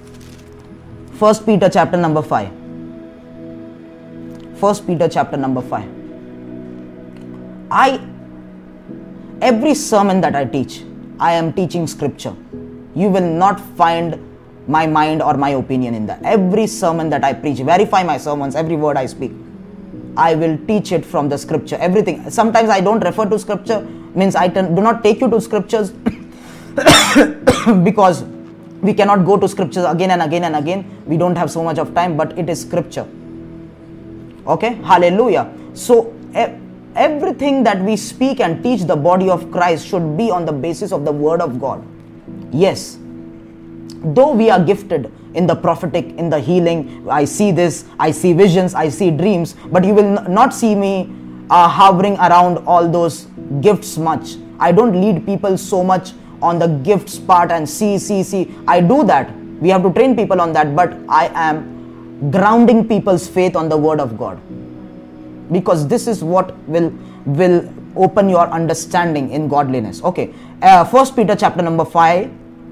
chapter number 5. 1 Peter chapter number 5. Every sermon that I teach, I am teaching scripture. You will not find my mind or my opinion in that. Every sermon that I preach, verify my sermons, every word I speak, I will teach it from the scripture, everything. Sometimes I don't refer to scripture, means I do not take you to scriptures because we cannot go to scriptures again and again and again. We don't have so much of time, but it is scripture. Okay, hallelujah. So everything that we speak and teach the body of Christ should be on the basis of the word of God. Yes, though we are gifted in the prophetic, in the healing, I see this, I see visions, I see dreams, but you will not see me hovering around all those gifts much. I don't lead people so much on the gifts part and see. I do that. We have to train people on that, but I am grounding people's faith on the word of God, because this is what will open your understanding in godliness. Okay, 1 Peter chapter number 5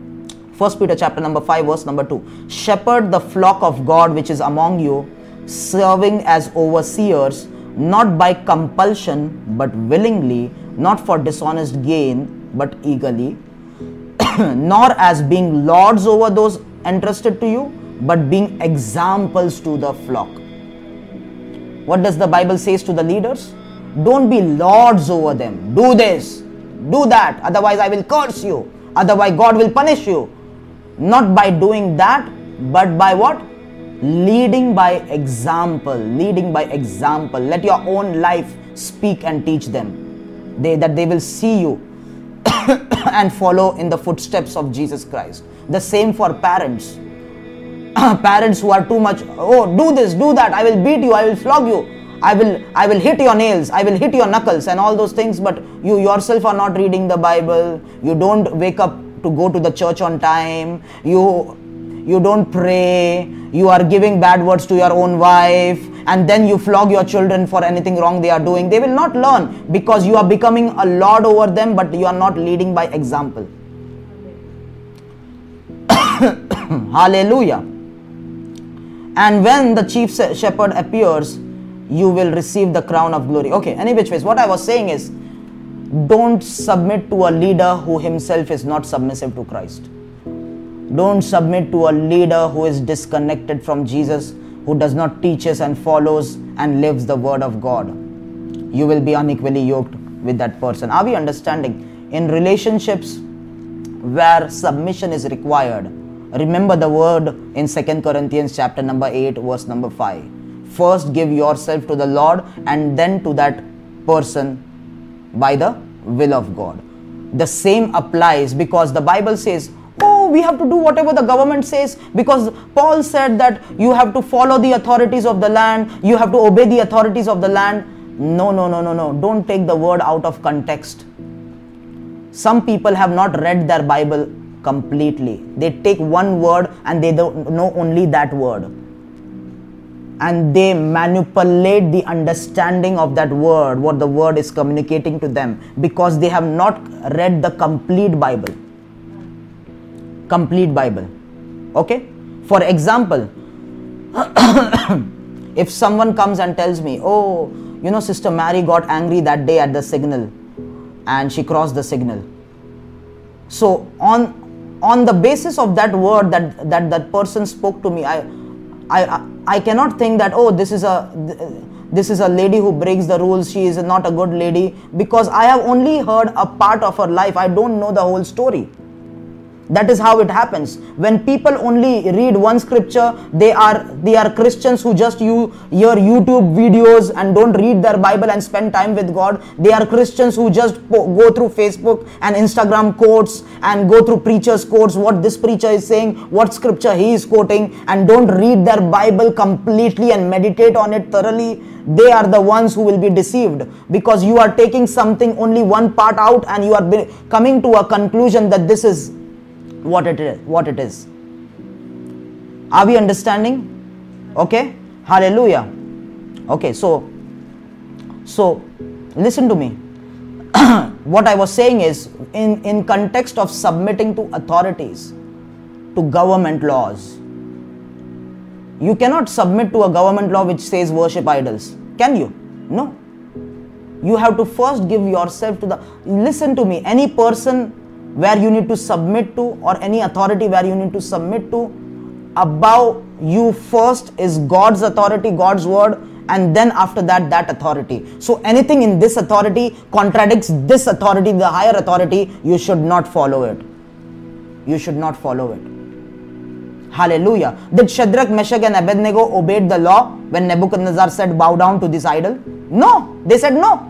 verse number 2. Shepherd the flock of God which is among you, serving as overseers, not by compulsion but willingly, not for dishonest gain but eagerly, nor as being lords over those entrusted to you, but being examples to the flock. What does the Bible says to the leaders? Don't be lords over them. Do this, do that, otherwise I will curse you, otherwise God will punish you. Not by doing that, but by what? Leading by example. Leading by example. Let your own life speak and teach them, that they will see you and follow in the footsteps of Jesus Christ. The same for parents. Parents who are too much, oh, do this, do that, I will beat you, I will flog you, I will hit your nails, I will hit your knuckles and all those things, but you yourself are not reading the Bible, you don't wake up to go to the church on time, you don't pray, you are giving bad words to your own wife, and then you flog your children for anything wrong they are doing. They will not learn, because you are becoming a lord over them, but you are not leading by example. Hallelujah. And when the chief shepherd appears, you will receive the crown of glory. Okay, any which ways, what I was saying is, don't submit to a leader who himself is not submissive to Christ. Don't submit to a leader who is disconnected from Jesus, who does not teach us and follows and lives the word of God. You will be unequally yoked with that person. Are we understanding? In relationships where submission is required, remember the word in 2 Corinthians chapter number 8 verse number 5. First give yourself to the Lord and then to that person by the will of God. The same applies, because the Bible says, oh, we have to do whatever the government says, because Paul said that you have to follow the authorities of the land, you have to obey the authorities of the land. No. Don't take the word out of context. Some people have not read their Bible completely. They take one word and they don't know only that word. And they manipulate the understanding of that word, what the word is communicating to them, because they have not read the complete Bible. Complete Bible. Okay? For example, if someone comes and tells me, oh, you know, Sister Mary got angry that day at the signal and she crossed the signal. So on the basis of that word that person spoke to me, I cannot think that, oh, this is a lady who breaks the rules, she is not a good lady, because I have only heard a part of her life. I don't know the whole story. That is how it happens. When people only read one scripture, they are Christians who just hear YouTube videos and don't read their Bible and spend time with God. They are Christians who just go through Facebook and Instagram quotes and go through preachers' quotes, what this preacher is saying, what scripture he is quoting, and don't read their Bible completely and meditate on it thoroughly. They are the ones who will be deceived, because you are taking something, only one part out, and you are coming to a conclusion that this is what it is. Are we understanding? Okay, hallelujah. Okay, so listen to me. What I was saying is, in context of submitting to authorities, to government laws, you cannot submit to a government law which says worship idols. Can you? No. You have to first give yourself to the, listen to me, any person where you need to submit to, or any authority where you need to submit to, above you first is God's authority, God's word, and then after that, that authority. So anything in this authority contradicts this authority, the higher authority, you should not follow it. You should not follow it. Hallelujah. Did Shadrach, Meshach and Abednego obeyed the law when Nebuchadnezzar said, bow down to this idol? No, they said no.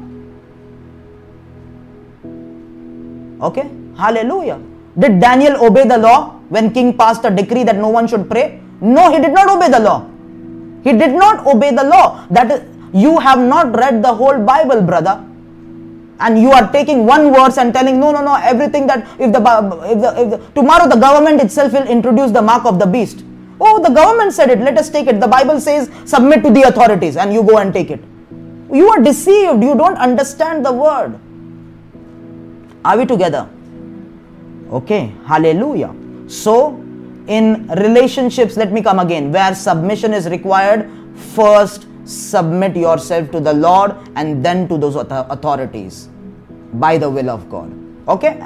Okay, hallelujah. Did Daniel obey the law when king passed a decree that no one should pray? No, he did not obey the law. He did not obey the law. That is, you have not read the whole Bible, brother. And you are taking one verse and telling, no, everything that, if tomorrow the government itself will introduce the mark of the beast. Oh, the government said it, let us take it. The Bible says, submit to the authorities, and you go and take it. You are deceived. You don't understand the word. Are we together? Okay, hallelujah. So, in relationships, let me come again, where submission is required, first submit yourself to the Lord and then to those authorities by the will of God. Okay?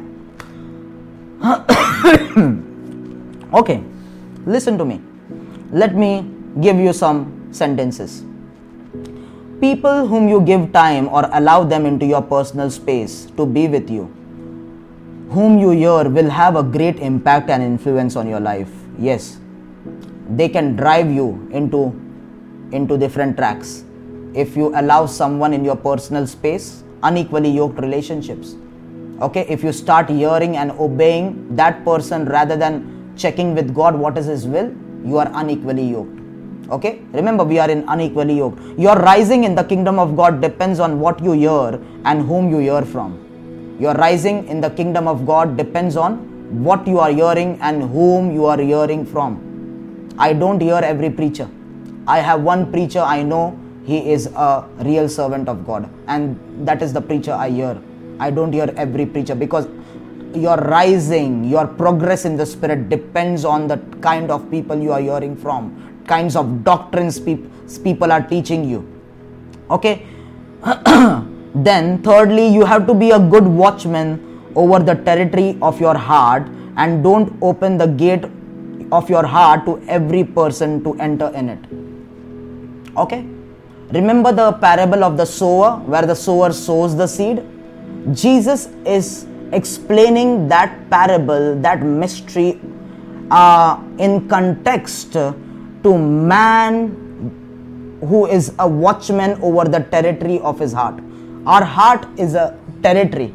Okay, listen to me. Let me give you some sentences. People whom you give time or allow them into your personal space to be with you, whom you hear, will have a great impact and influence on your life. Yes, they can drive you into different tracks. If you allow someone in your personal space, unequally yoked relationships. Okay, if you start hearing and obeying that person rather than checking with God what is His will, you are unequally yoked. Okay, remember, we are in unequally yoked. Your rising in the kingdom of God depends on what you hear and whom you hear from. Your rising in the kingdom of God depends on what you are hearing and whom you are hearing from. I don't hear every preacher. I have one preacher I know, he is a real servant of God, and that is the preacher I hear. I don't hear every preacher, because your rising, your progress in the spirit depends on the kind of people you are hearing from, kinds of doctrines people are teaching you. Okay. Then thirdly, you have to be a good watchman over the territory of your heart, and don't open the gate of your heart to every person to enter in it. Okay? Remember the parable of the sower, where the sower sows the seed? Jesus is explaining that parable, that mystery, in context to man who is a watchman over the territory of his heart. Our heart is a territory.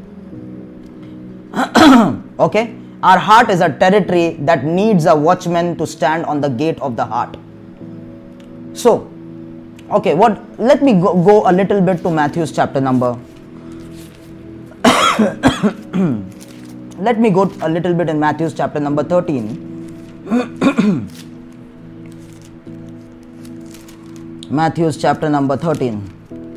Okay? Our heart is a territory that needs a watchman to stand on the gate of the heart. So, okay, let me go a little bit to Matthew's chapter number. Let me go a little bit in Matthew's chapter number 13. Matthew's chapter number 13.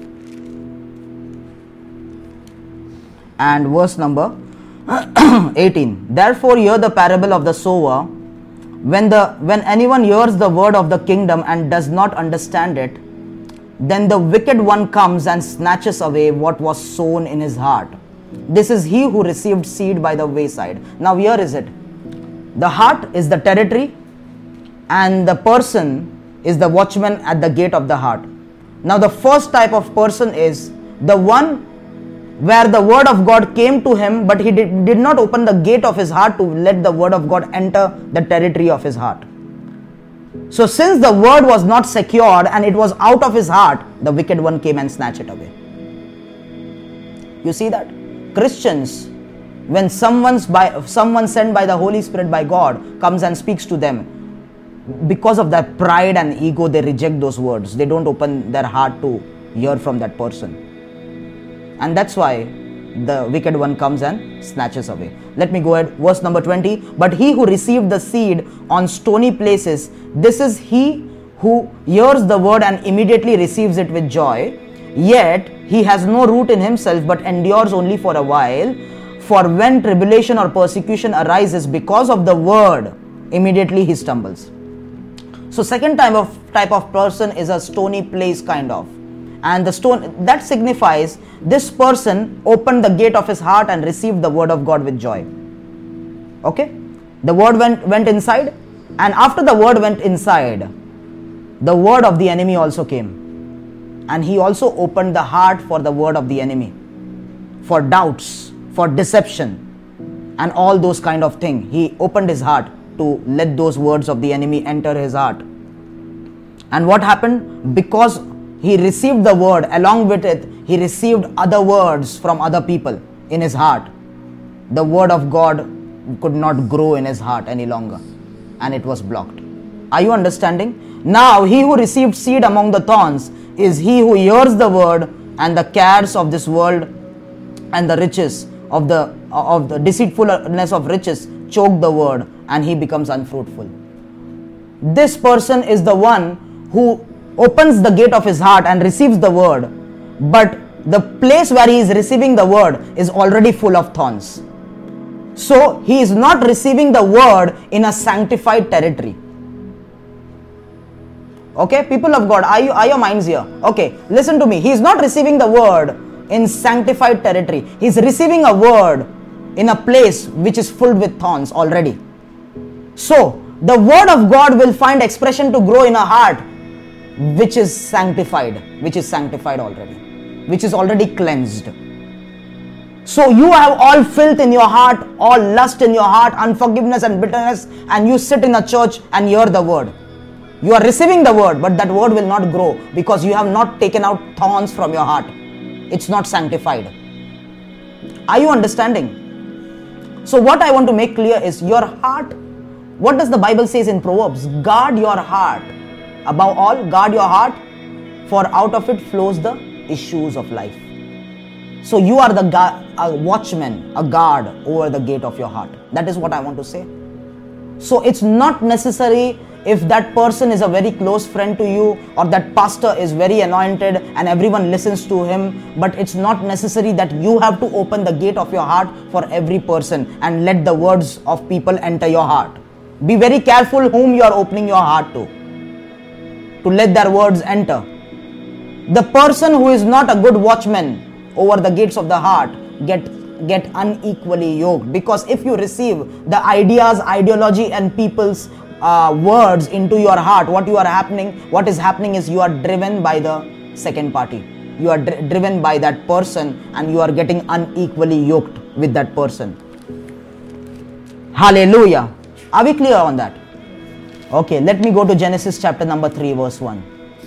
And verse number 18. Therefore hear the parable of the sower. When anyone hears the word of the kingdom and does not understand it, then the wicked one comes and snatches away what was sown in his heart. This is he who received seed by the wayside. Now here is it. The heart is the territory, and the person is the watchman at the gate of the heart. Now the first type of person is the one where the word of God came to him, but he did not open the gate of his heart to let the word of God enter the territory of his heart. So since the word was not secured and it was out of his heart, the wicked one came and snatched it away. You see that? Christians, when someone sent by the Holy Spirit by God comes and speaks to them, because of their pride and ego, they reject those words. They don't open their heart to hear from that person. And that's why the wicked one comes and snatches away. Let me go ahead. Verse number 20. But he who received the seed on stony places, this is he who hears the word and immediately receives it with joy. Yet he has no root in himself, but endures only for a while. For when tribulation or persecution arises because of the word, immediately he stumbles. So second type of person is a stony place kind of. And the stone, that signifies this person opened the gate of his heart and received the word of God with joy. Okay? The word went inside, and after the word went inside, the word of the enemy also came. And he also opened the heart for the word of the enemy, for doubts, for deception, and all those kind of things. He opened his heart to let those words of the enemy enter his heart. And what happened? Because he received the word, along with it, he received other words from other people in his heart. The word of God could not grow in his heart any longer, and it was blocked. Are you understanding? Now, he who received seed among the thorns is he who hears the word, and the cares of this world and the riches of the deceitfulness of riches choke the word, and he becomes unfruitful. This person is the one who opens the gate of his heart and receives the word, but the place where he is receiving the word is already full of thorns. So he is not receiving the word in a sanctified territory. Okay, people of God, are your minds here? Okay, listen to me. He is not receiving the word in sanctified territory. He is receiving a word in a place which is filled with thorns already. So the word of God will find expression to grow in a heart which is sanctified already, which is already cleansed. So you have all filth in your heart, all lust in your heart, unforgiveness and bitterness, and you sit in a church and hear the word. You are receiving the word, but that word will not grow because you have not taken out thorns from your heart. It's not sanctified. Are you understanding? So what I want to make clear is your heart. What does the Bible says in Proverbs? Guard your heart. Above all, guard your heart, for out of it flows the issues of life. So you are a watchman, a guard over the gate of your heart. That is what I want to say. So it's not necessary if that person is a very close friend to you, or that pastor is very anointed and everyone listens to him, but it's not necessary that you have to open the gate of your heart for every person and let the words of people enter your heart. Be very careful whom you are opening your heart to let their words enter. The person who is not a good watchman over the gates of the heart get unequally yoked, because if you receive the ideas, ideology and people's words into your heart, what is happening is you are driven by the second party. You are driven by that person, and you are getting unequally yoked with that person. Hallelujah. Are we clear on that? Okay, let me go to Genesis chapter number 3 verse 1.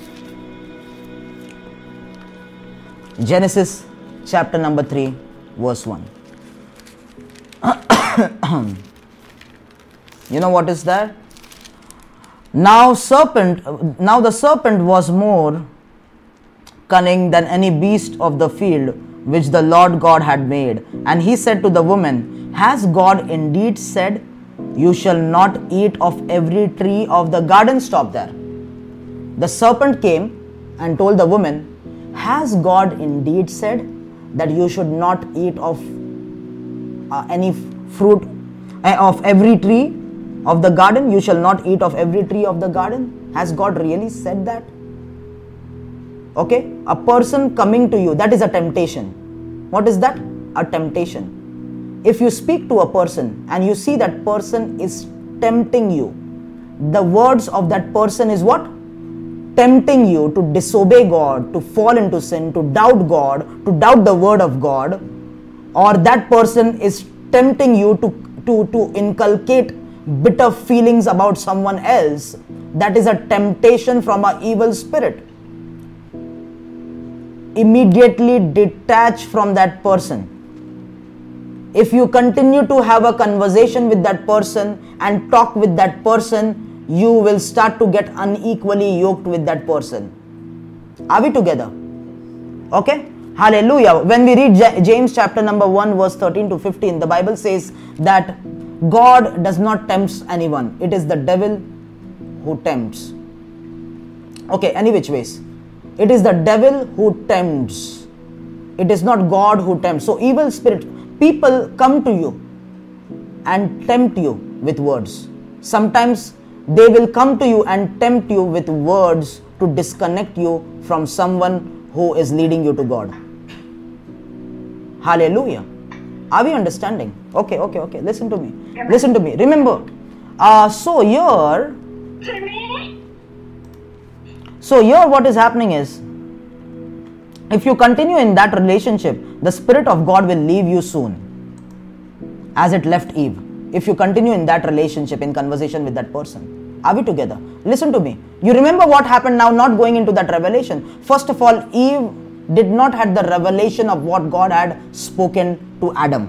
Genesis chapter number 3 verse 1. You know what is that? Now the serpent was more cunning than any beast of the field which the Lord God had made. And he said to the woman, has God indeed said, you shall not eat of every tree of the garden? Stop there. The serpent came and told the woman, has God indeed said that you should not eat of any fruit of every tree of the garden? You shall not eat of every tree of the garden. Has God really said that? Okay, a person coming to you, that is a temptation. What is that? A temptation. If you speak to a person and you see that person is tempting you, the words of that person is what? Tempting you to disobey God, to fall into sin, to doubt God, to doubt the word of God, or that person is tempting you to inculcate bitter feelings about someone else, that is a temptation from an evil spirit. Immediately detach from that person. If you continue to have a conversation with that person and talk with that person, you will start to get unequally yoked with that person. Are we together? Okay? Hallelujah. When we read James chapter number 1 verse 13 to 15, the Bible says that God does not tempt anyone. It is the devil who tempts. Okay, any which ways. It is the devil who tempts. It is not God who tempts. So evil spirit, people come to you and tempt you with words. Sometimes they will come to you and tempt you with words to disconnect you from someone who is leading you to God. Hallelujah. Are we understanding? Okay. Listen to me. Listen to me. Remember, so here what is happening is, if you continue in that relationship, the Spirit of God will leave you soon, as it left Eve. If you continue in that relationship, in conversation with that person. Are we together? Listen to me. You remember what happened now, not going into that revelation. First of all, Eve did not have the revelation of what God had spoken to Adam.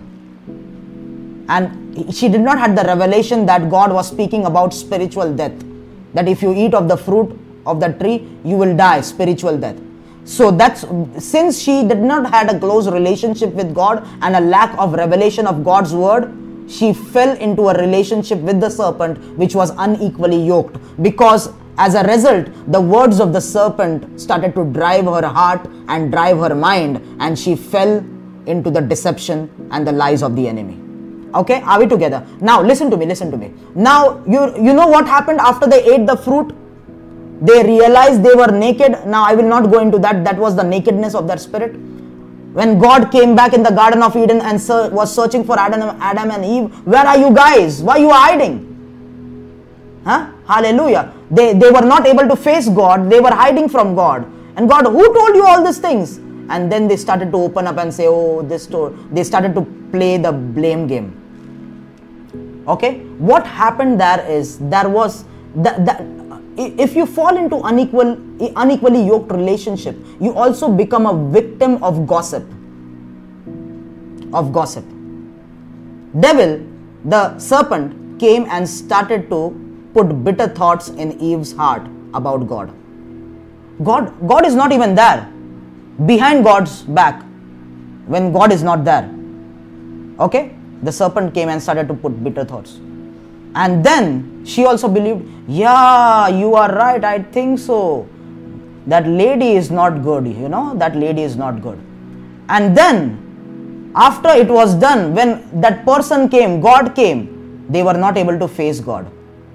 And she did not have the revelation that God was speaking about spiritual death. That if you eat of the fruit of the tree, you will die, spiritual death. So that's, since she did not had a close relationship with God and a lack of revelation of God's word, she fell into a relationship with the serpent which was unequally yoked. Because as a result, the words of the serpent started to drive her heart and drive her mind, and she fell into the deception and the lies of the enemy. Okay, are we together? Now listen to me. Now you know what happened after they ate the fruit? They realized they were naked. Now I will not go into that. That was the nakedness of their spirit. When God came back in the Garden of Eden and was searching for Adam and Eve, where are you guys? Why are you hiding? Huh? Hallelujah. They were not able to face God. They were hiding from God. And God, who told you all these things? And then they started to open up and say, oh, this story. They started to play the blame game. Okay? What happened there is, there was if you fall into unequally yoked relationship, you also become a victim of gossip. Devil, the serpent, came and started to put bitter thoughts in Eve's heart about God. God is not even there. Behind God's back, when God is not there. Okay? The serpent came and started to put bitter thoughts. And then she also believed, yeah, you are right, I think so. That lady is not good, that lady is not good. And then, after it was done, when that person came, God came, they were not able to face God.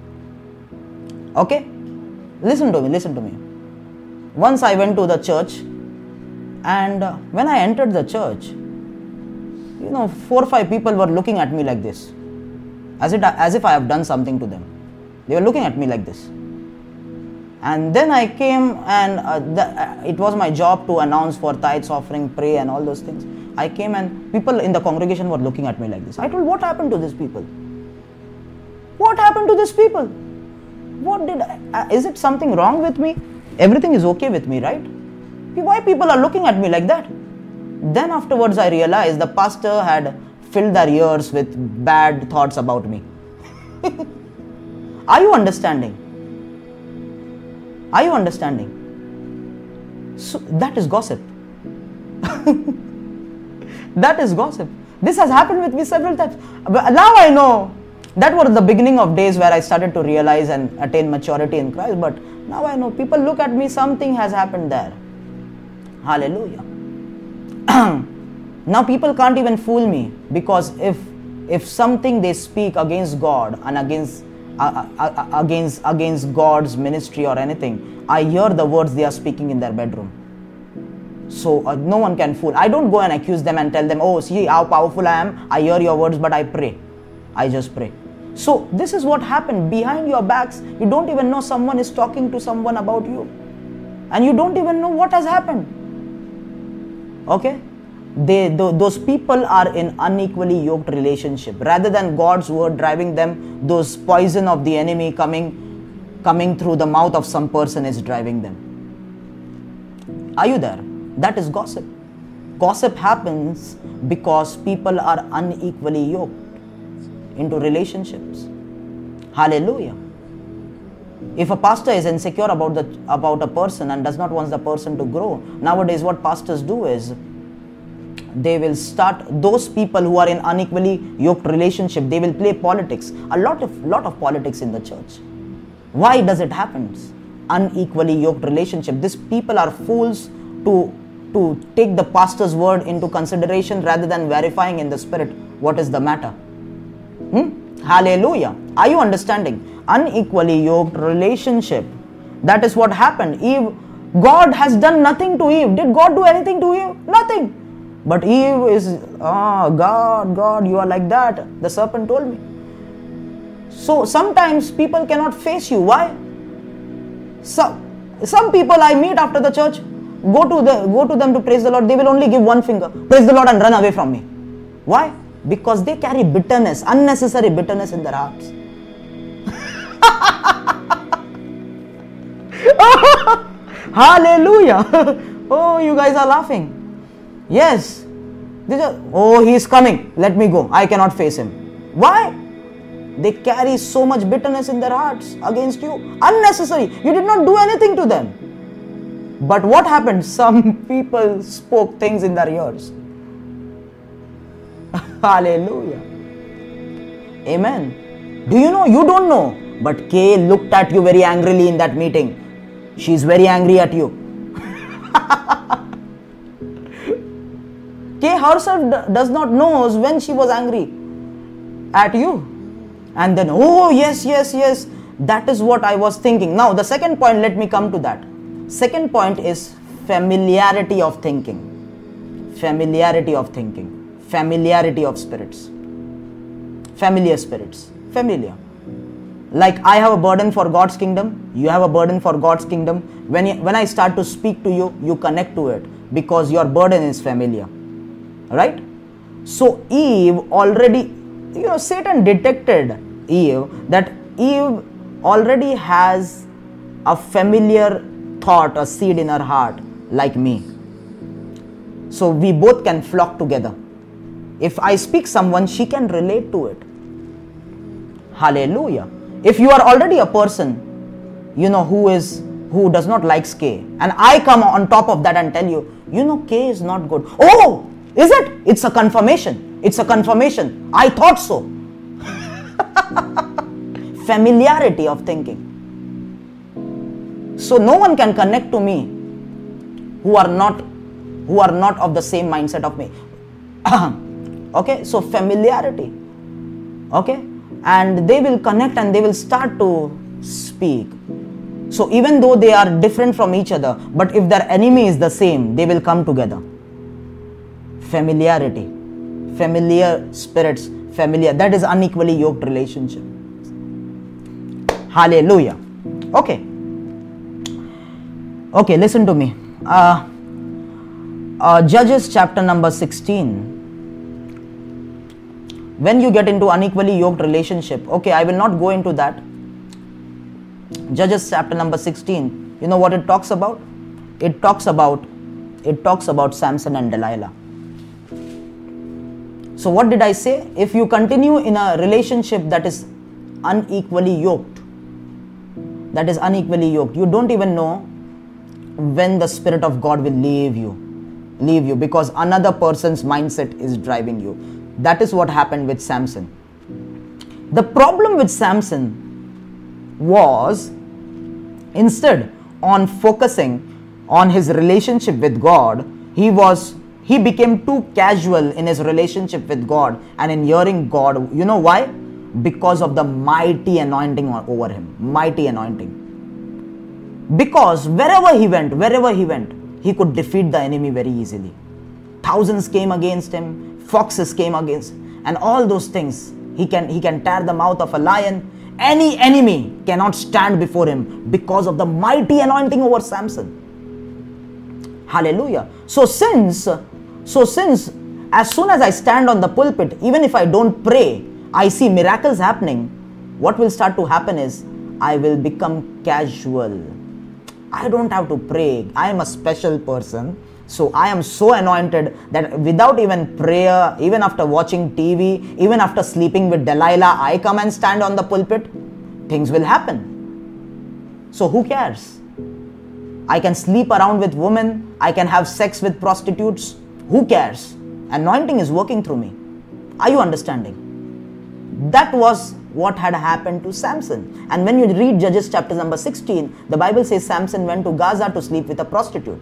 Okay? Listen to me. Once I went to the church, and when I entered the church, 4 or 5 people were looking at me like this. As if I have done something to them. They were looking at me like this. And then I came, and it was my job to announce for tithes, offering, pray and all those things. I came and people in the congregation were looking at me like this. I told, what happened to these people? What happened to these people? Is it something wrong with me? Everything is okay with me, right? Why people are looking at me like that? Then afterwards I realized the pastor had filled their ears with bad thoughts about me. Are you understanding? So that is gossip. That is gossip. This has happened with me several times. But now I know that was the beginning of days where I started to realize and attain maturity in Christ. But now I know people look at me, something has happened there. Hallelujah. Now people can't even fool me, because if something they speak against God and against God's ministry or anything, I hear the words they are speaking in their bedroom. So no one can fool. I don't go and accuse them and tell them, oh, see how powerful I am. I hear your words, but I pray. I just pray. So this is what happened behind your backs. You don't even know someone is talking to someone about you, and you don't even know what has happened. Okay? Those people are in unequally yoked relationship. Rather than God's word driving them, those poison of the enemy coming through the mouth of some person is driving them. Are you there? That is gossip. Gossip happens because people are unequally yoked into relationships. Hallelujah. If a pastor is insecure about a person and does not want the person to grow, nowadays what pastors do is, they will start, those people who are in unequally yoked relationship, they will play politics. A lot of politics in the church. Why does it happen? Unequally yoked relationship. These people are fools to take the pastor's word into consideration rather than verifying in the spirit what is the matter. Hallelujah. Are you understanding? Unequally yoked relationship. That is what happened. Eve God has done nothing to Eve. Did God do anything to Eve? Nothing. But Eve is, God, you are like that. The serpent told me. So sometimes people cannot face you. Why? Some people I meet after the church, go to them to praise the Lord. They will only give one finger, praise the Lord, and run away from me. Why? Because they carry bitterness, unnecessary bitterness in their hearts. Hallelujah. Oh, you guys are laughing. Yes. Oh, he is coming. Let me go. I cannot face him. Why? They carry so much bitterness in their hearts against you. Unnecessary. You did not do anything to them. But what happened? Some people spoke things in their ears. Hallelujah. Amen. Do you know? You don't know. But Kay looked at you very angrily in that meeting. She is very angry at you. Kay herself does not know when she was angry at you. And then, oh, yes. That is what I was thinking. Now, the second point, let me come to that. Second point is familiarity of thinking. Familiarity of thinking. Familiarity of spirits. Familiar spirits. Familiar. Like I have a burden for God's kingdom. You have a burden for God's kingdom. When I start to speak to you, you connect to it because your burden is familiar. Right? So Eve already, Satan detected Eve, that Eve already has a familiar thought, a seed in her heart, like me. So we both can flock together. If I speak someone, she can relate to it. Hallelujah. If you are already a person, who does not like K, and I come on top of that and tell you, K is not good. Oh, is it? It's a confirmation. It's a confirmation. I thought so. Familiarity of thinking. So no one can connect to me who are not of the same mindset of me. Okay, so familiarity. Okay, and they will connect and they will start to speak. So even though they are different from each other, but if their enemy is the same, they will come together. Familiarity, familiar spirits, familiar. That is unequally yoked relationship. Hallelujah. Okay. Okay, listen to me. Judges chapter number 16. When you get into unequally yoked relationship, okay, I will not go into that. Judges chapter number 16. You know what it talks about? It talks about Samson and Delilah. So what did I say? If you continue in a relationship that is unequally yoked, you don't even know when the Spirit of God will leave you because another person's mindset is driving you. That is what happened with Samson. The problem with Samson was, instead on focusing on his relationship with God, he became too casual in his relationship with God and in hearing God. You know why? Because of the mighty anointing over him. Mighty anointing. Because wherever he went, he could defeat the enemy very easily. Thousands came against him, foxes came against, and all those things. He can tear the mouth of a lion. Any enemy cannot stand before him because of the mighty anointing over Samson. Hallelujah. So since as soon as I stand on the pulpit, even if I don't pray, I see miracles happening, what will start to happen is I will become casual. I don't have to pray. I am a special person. So I am so anointed that without even prayer, even after watching TV, even after sleeping with Delilah, I come and stand on the pulpit, things will happen. So who cares? I can sleep around with women. I can have sex with prostitutes. Who cares? Anointing is working through me. Are you understanding? That was what had happened to Samson. And when you read Judges chapter number 16, the Bible says Samson went to Gaza to sleep with a prostitute.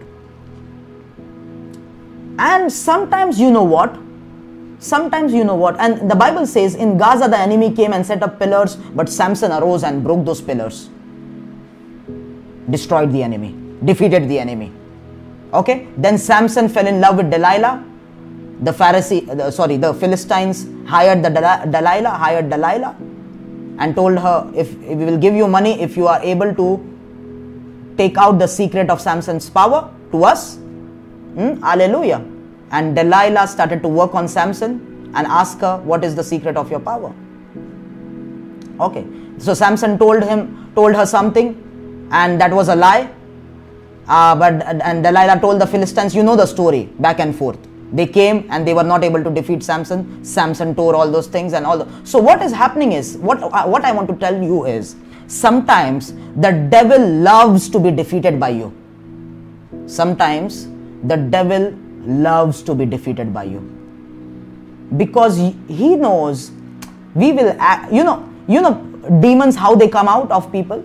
And sometimes you know what? And the Bible says in Gaza the enemy came and set up pillars, but Samson arose and broke those pillars. Destroyed the enemy. defeated the enemy. Okay, then Samson fell in love with Delilah. The Philistines hired Delilah and told her, if we will give you money if you are able to take out the secret of Samson's power to us. Hallelujah. And Delilah started to work on Samson and ask her, what is the secret of your power? Okay, so Samson told her something, and that was a lie. And Delilah told the Philistines, you know the story, back and forth. They came and they were not able to defeat Samson. Samson tore all those things and all. So what is happening is, what I want to tell you is, sometimes the devil loves to be defeated by you. Sometimes the devil loves to be defeated by you, because he knows we will act. You know demons, how they come out of people.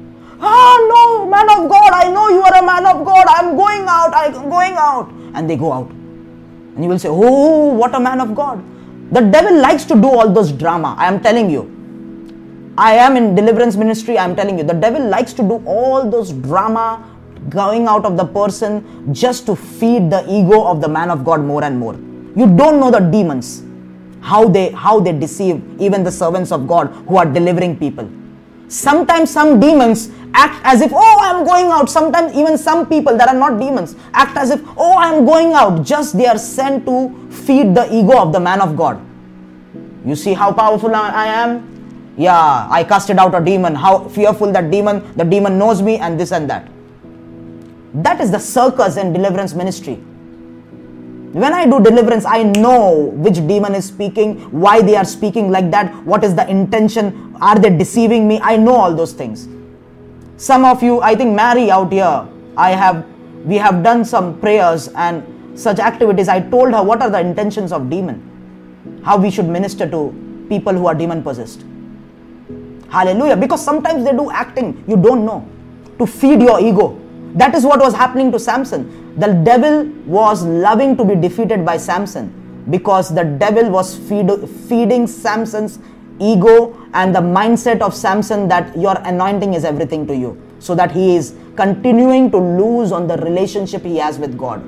No, man of God, I know you are a man of God. I'm going out. And they go out. And you will say, oh, what a man of God. The devil likes to do all those drama. I am telling you. I am in deliverance ministry. I am telling you. The devil likes to do all those drama, going out of the person, just to feed the ego of the man of God more and more. You don't know the demons, how they deceive even the servants of God who are delivering people. Sometimes some demons act as if, oh, I am going out. Sometimes even some people that are not demons act as if, oh, I am going out. Just they are sent to feed the ego of the man of God. You see how powerful I am? Yeah, I casted out a demon. How fearful that demon. The demon knows me and this and that. That is the circus in deliverance ministry. When I do deliverance, I know which demon is speaking, why they are speaking like that, what is the intention, are they deceiving me? I know all those things. Some of you, I think Mary out here, we have done some prayers and such activities. I told her what are the intentions of demon, how we should minister to people who are demon possessed. Hallelujah. Because sometimes they do acting you don't know, to feed your ego. That is what was happening to Samson. The devil was loving to be defeated by Samson, because the devil was feeding Samson's ego and the mindset of Samson that your anointing is everything to you, so that he is continuing to lose on the relationship he has with God.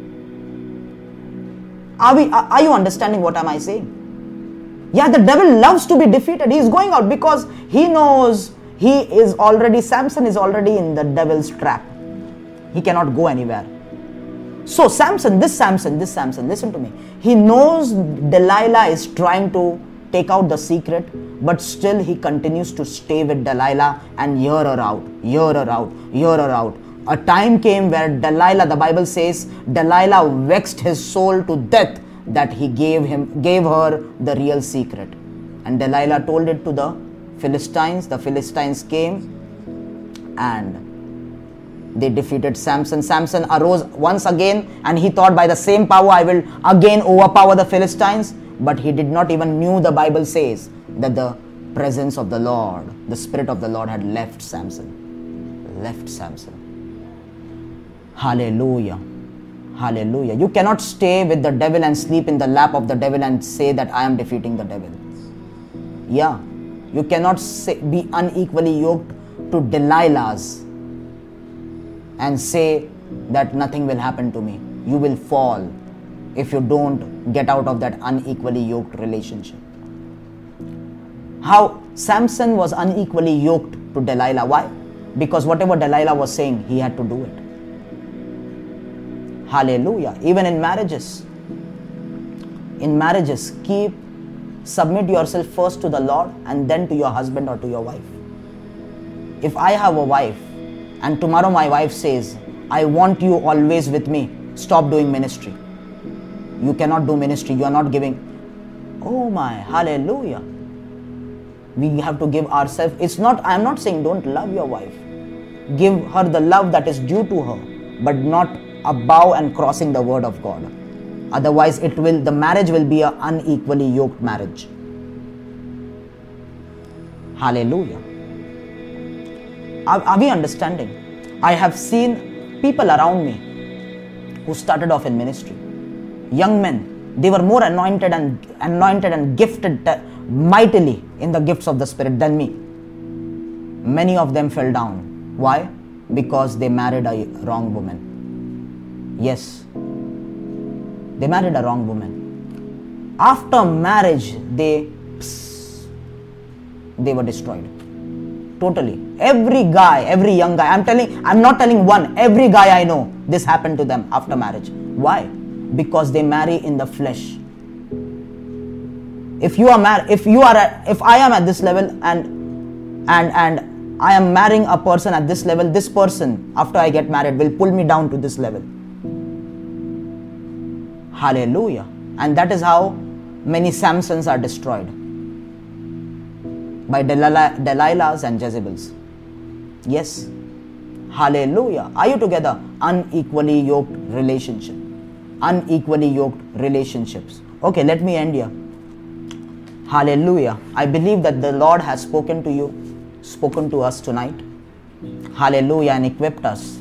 Are you understanding what am I saying? Yeah, the devil loves to be defeated. He is going out because he knows Samson is already in the devil's trap. He cannot go anywhere. So Samson, listen to me. He knows Delilah is trying to take out the secret, but still he continues to stay with Delilah and hear her out. A time came where Delilah, the Bible says, Delilah vexed his soul to death that he gave her the real secret. And Delilah told it to the Philistines. The Philistines came and they defeated Samson. Samson arose once again and he thought, by the same power I will again overpower the Philistines. But he did not even knew, the Bible says, that the presence of the Lord, the Spirit of the Lord had left Samson. Hallelujah. Hallelujah. You cannot stay with the devil and sleep in the lap of the devil and say that I am defeating the devil. Yeah. You cannot be unequally yoked to Delilahs and say that nothing will happen to me. You will fall if you don't get out of that unequally yoked relationship. How Samson was unequally yoked to Delilah. Why? Because whatever Delilah was saying, he had to do it. Hallelujah. Even in marriages, submit yourself first to the Lord and then to your husband or to your wife. If I have a wife and tomorrow my wife says, I want you always with me, stop doing ministry. You cannot do ministry. You are not giving. Oh my, hallelujah. We have to give ourselves. I am not saying don't love your wife. Give her the love that is due to her, but not above and crossing the word of God. Otherwise, the marriage will be an unequally yoked marriage. Hallelujah. Are we understanding? I have seen people around me who started off in ministry. Young men, they were more anointed and gifted mightily in the gifts of the Spirit than me. Many of them fell down. Why? because they married a wrong woman. Yes, they married a wrong woman. After marriage, they were destroyed. Totally. Every guy, every young guy, I'm not telling one, every guy I know, this happened to them after marriage. Why? Because they marry in the flesh. If I am at this level and I am marrying a person at this level, this person after I get married will pull me down to this level. Hallelujah. And that is how many Samsons are destroyed, by Delilahs and Jezebels. Yes. Hallelujah. Are you together? Unequally yoked relationship. Unequally yoked relationships. Okay, let me end here. Hallelujah. I believe that the Lord has spoken to you, spoken to us tonight. Hallelujah. And equipped us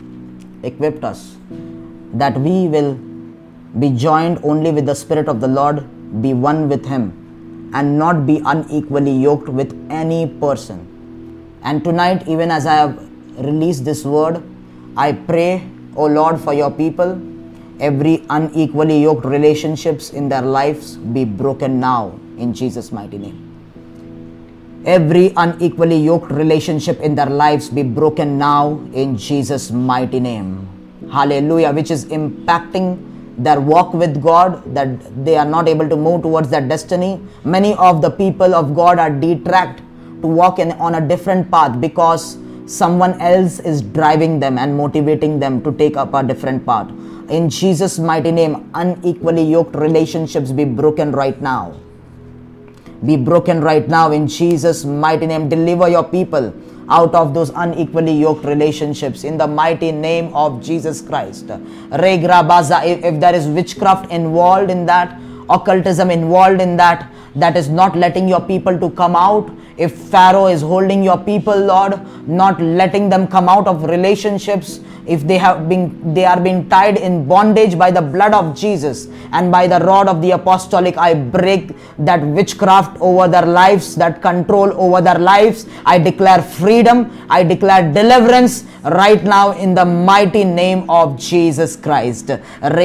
that we will be joined only with the Spirit of the Lord, be one with Him, and not be unequally yoked with any person. And tonight, even as I have released this word, I pray, O Lord, for your people, every unequally yoked relationships in their lives be broken now in Jesus' mighty name. Every unequally yoked relationship in their lives be broken now in Jesus' mighty name. Hallelujah. Which is impacting their walk with God, that they are not able to move towards their destiny. Many of the people of God are detracked to walk on a different path because someone else is driving them and motivating them to take up a different path. In Jesus' mighty name, unequally yoked relationships be broken right now. Be broken right now in Jesus' mighty name. Deliver your people out of those unequally yoked relationships in the mighty name of Jesus Christ. If there is witchcraft involved in that, occultism involved in that, that is not letting your people to come out. If Pharaoh is holding your people, Lord, not letting them come out of relationships, if they are being tied in bondage by the blood of Jesus and by the rod of the apostolic, I break that witchcraft over their lives, that control over their lives. I declare freedom, I declare deliverance right now in the mighty name of Jesus Christ. Lord,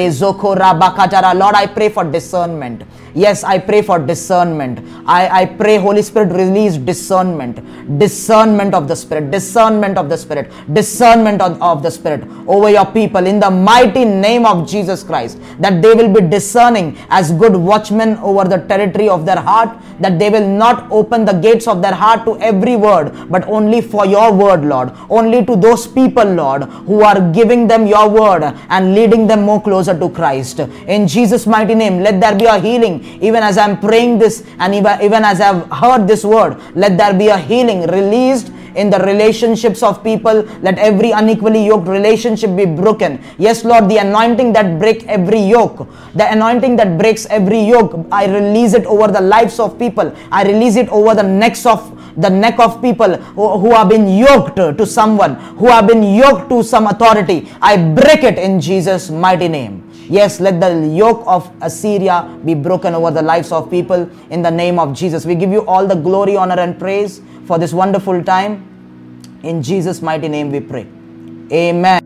I pray for discernment. Yes, I pray for discernment. I pray, Holy Spirit, release discernment. Discernment of the Spirit. Discernment of the Spirit. Discernment of the Spirit over your people in the mighty name of Jesus Christ. That they will be discerning as good watchmen over the territory of their heart. That they will not open the gates of their heart to every word, but only for your word, Lord. Only to those people, Lord, who are giving them your word and leading them more closer to Christ. In Jesus' mighty name, let there be a healing. Even as I'm praying this and even as I've heard this word, let there be a healing released in the relationships of people. Let every unequally yoked relationship be broken. Yes, Lord, the anointing that breaks every yoke, the anointing that breaks every yoke, I release it over the lives of people. I release it over the neck of people who have been yoked to someone, who have been yoked to some authority. I break it in Jesus' mighty name. Yes, let the yoke of Assyria be broken over the lives of people in the name of Jesus. We give you all the glory, honor, and praise for this wonderful time. In Jesus' mighty name we pray. Amen.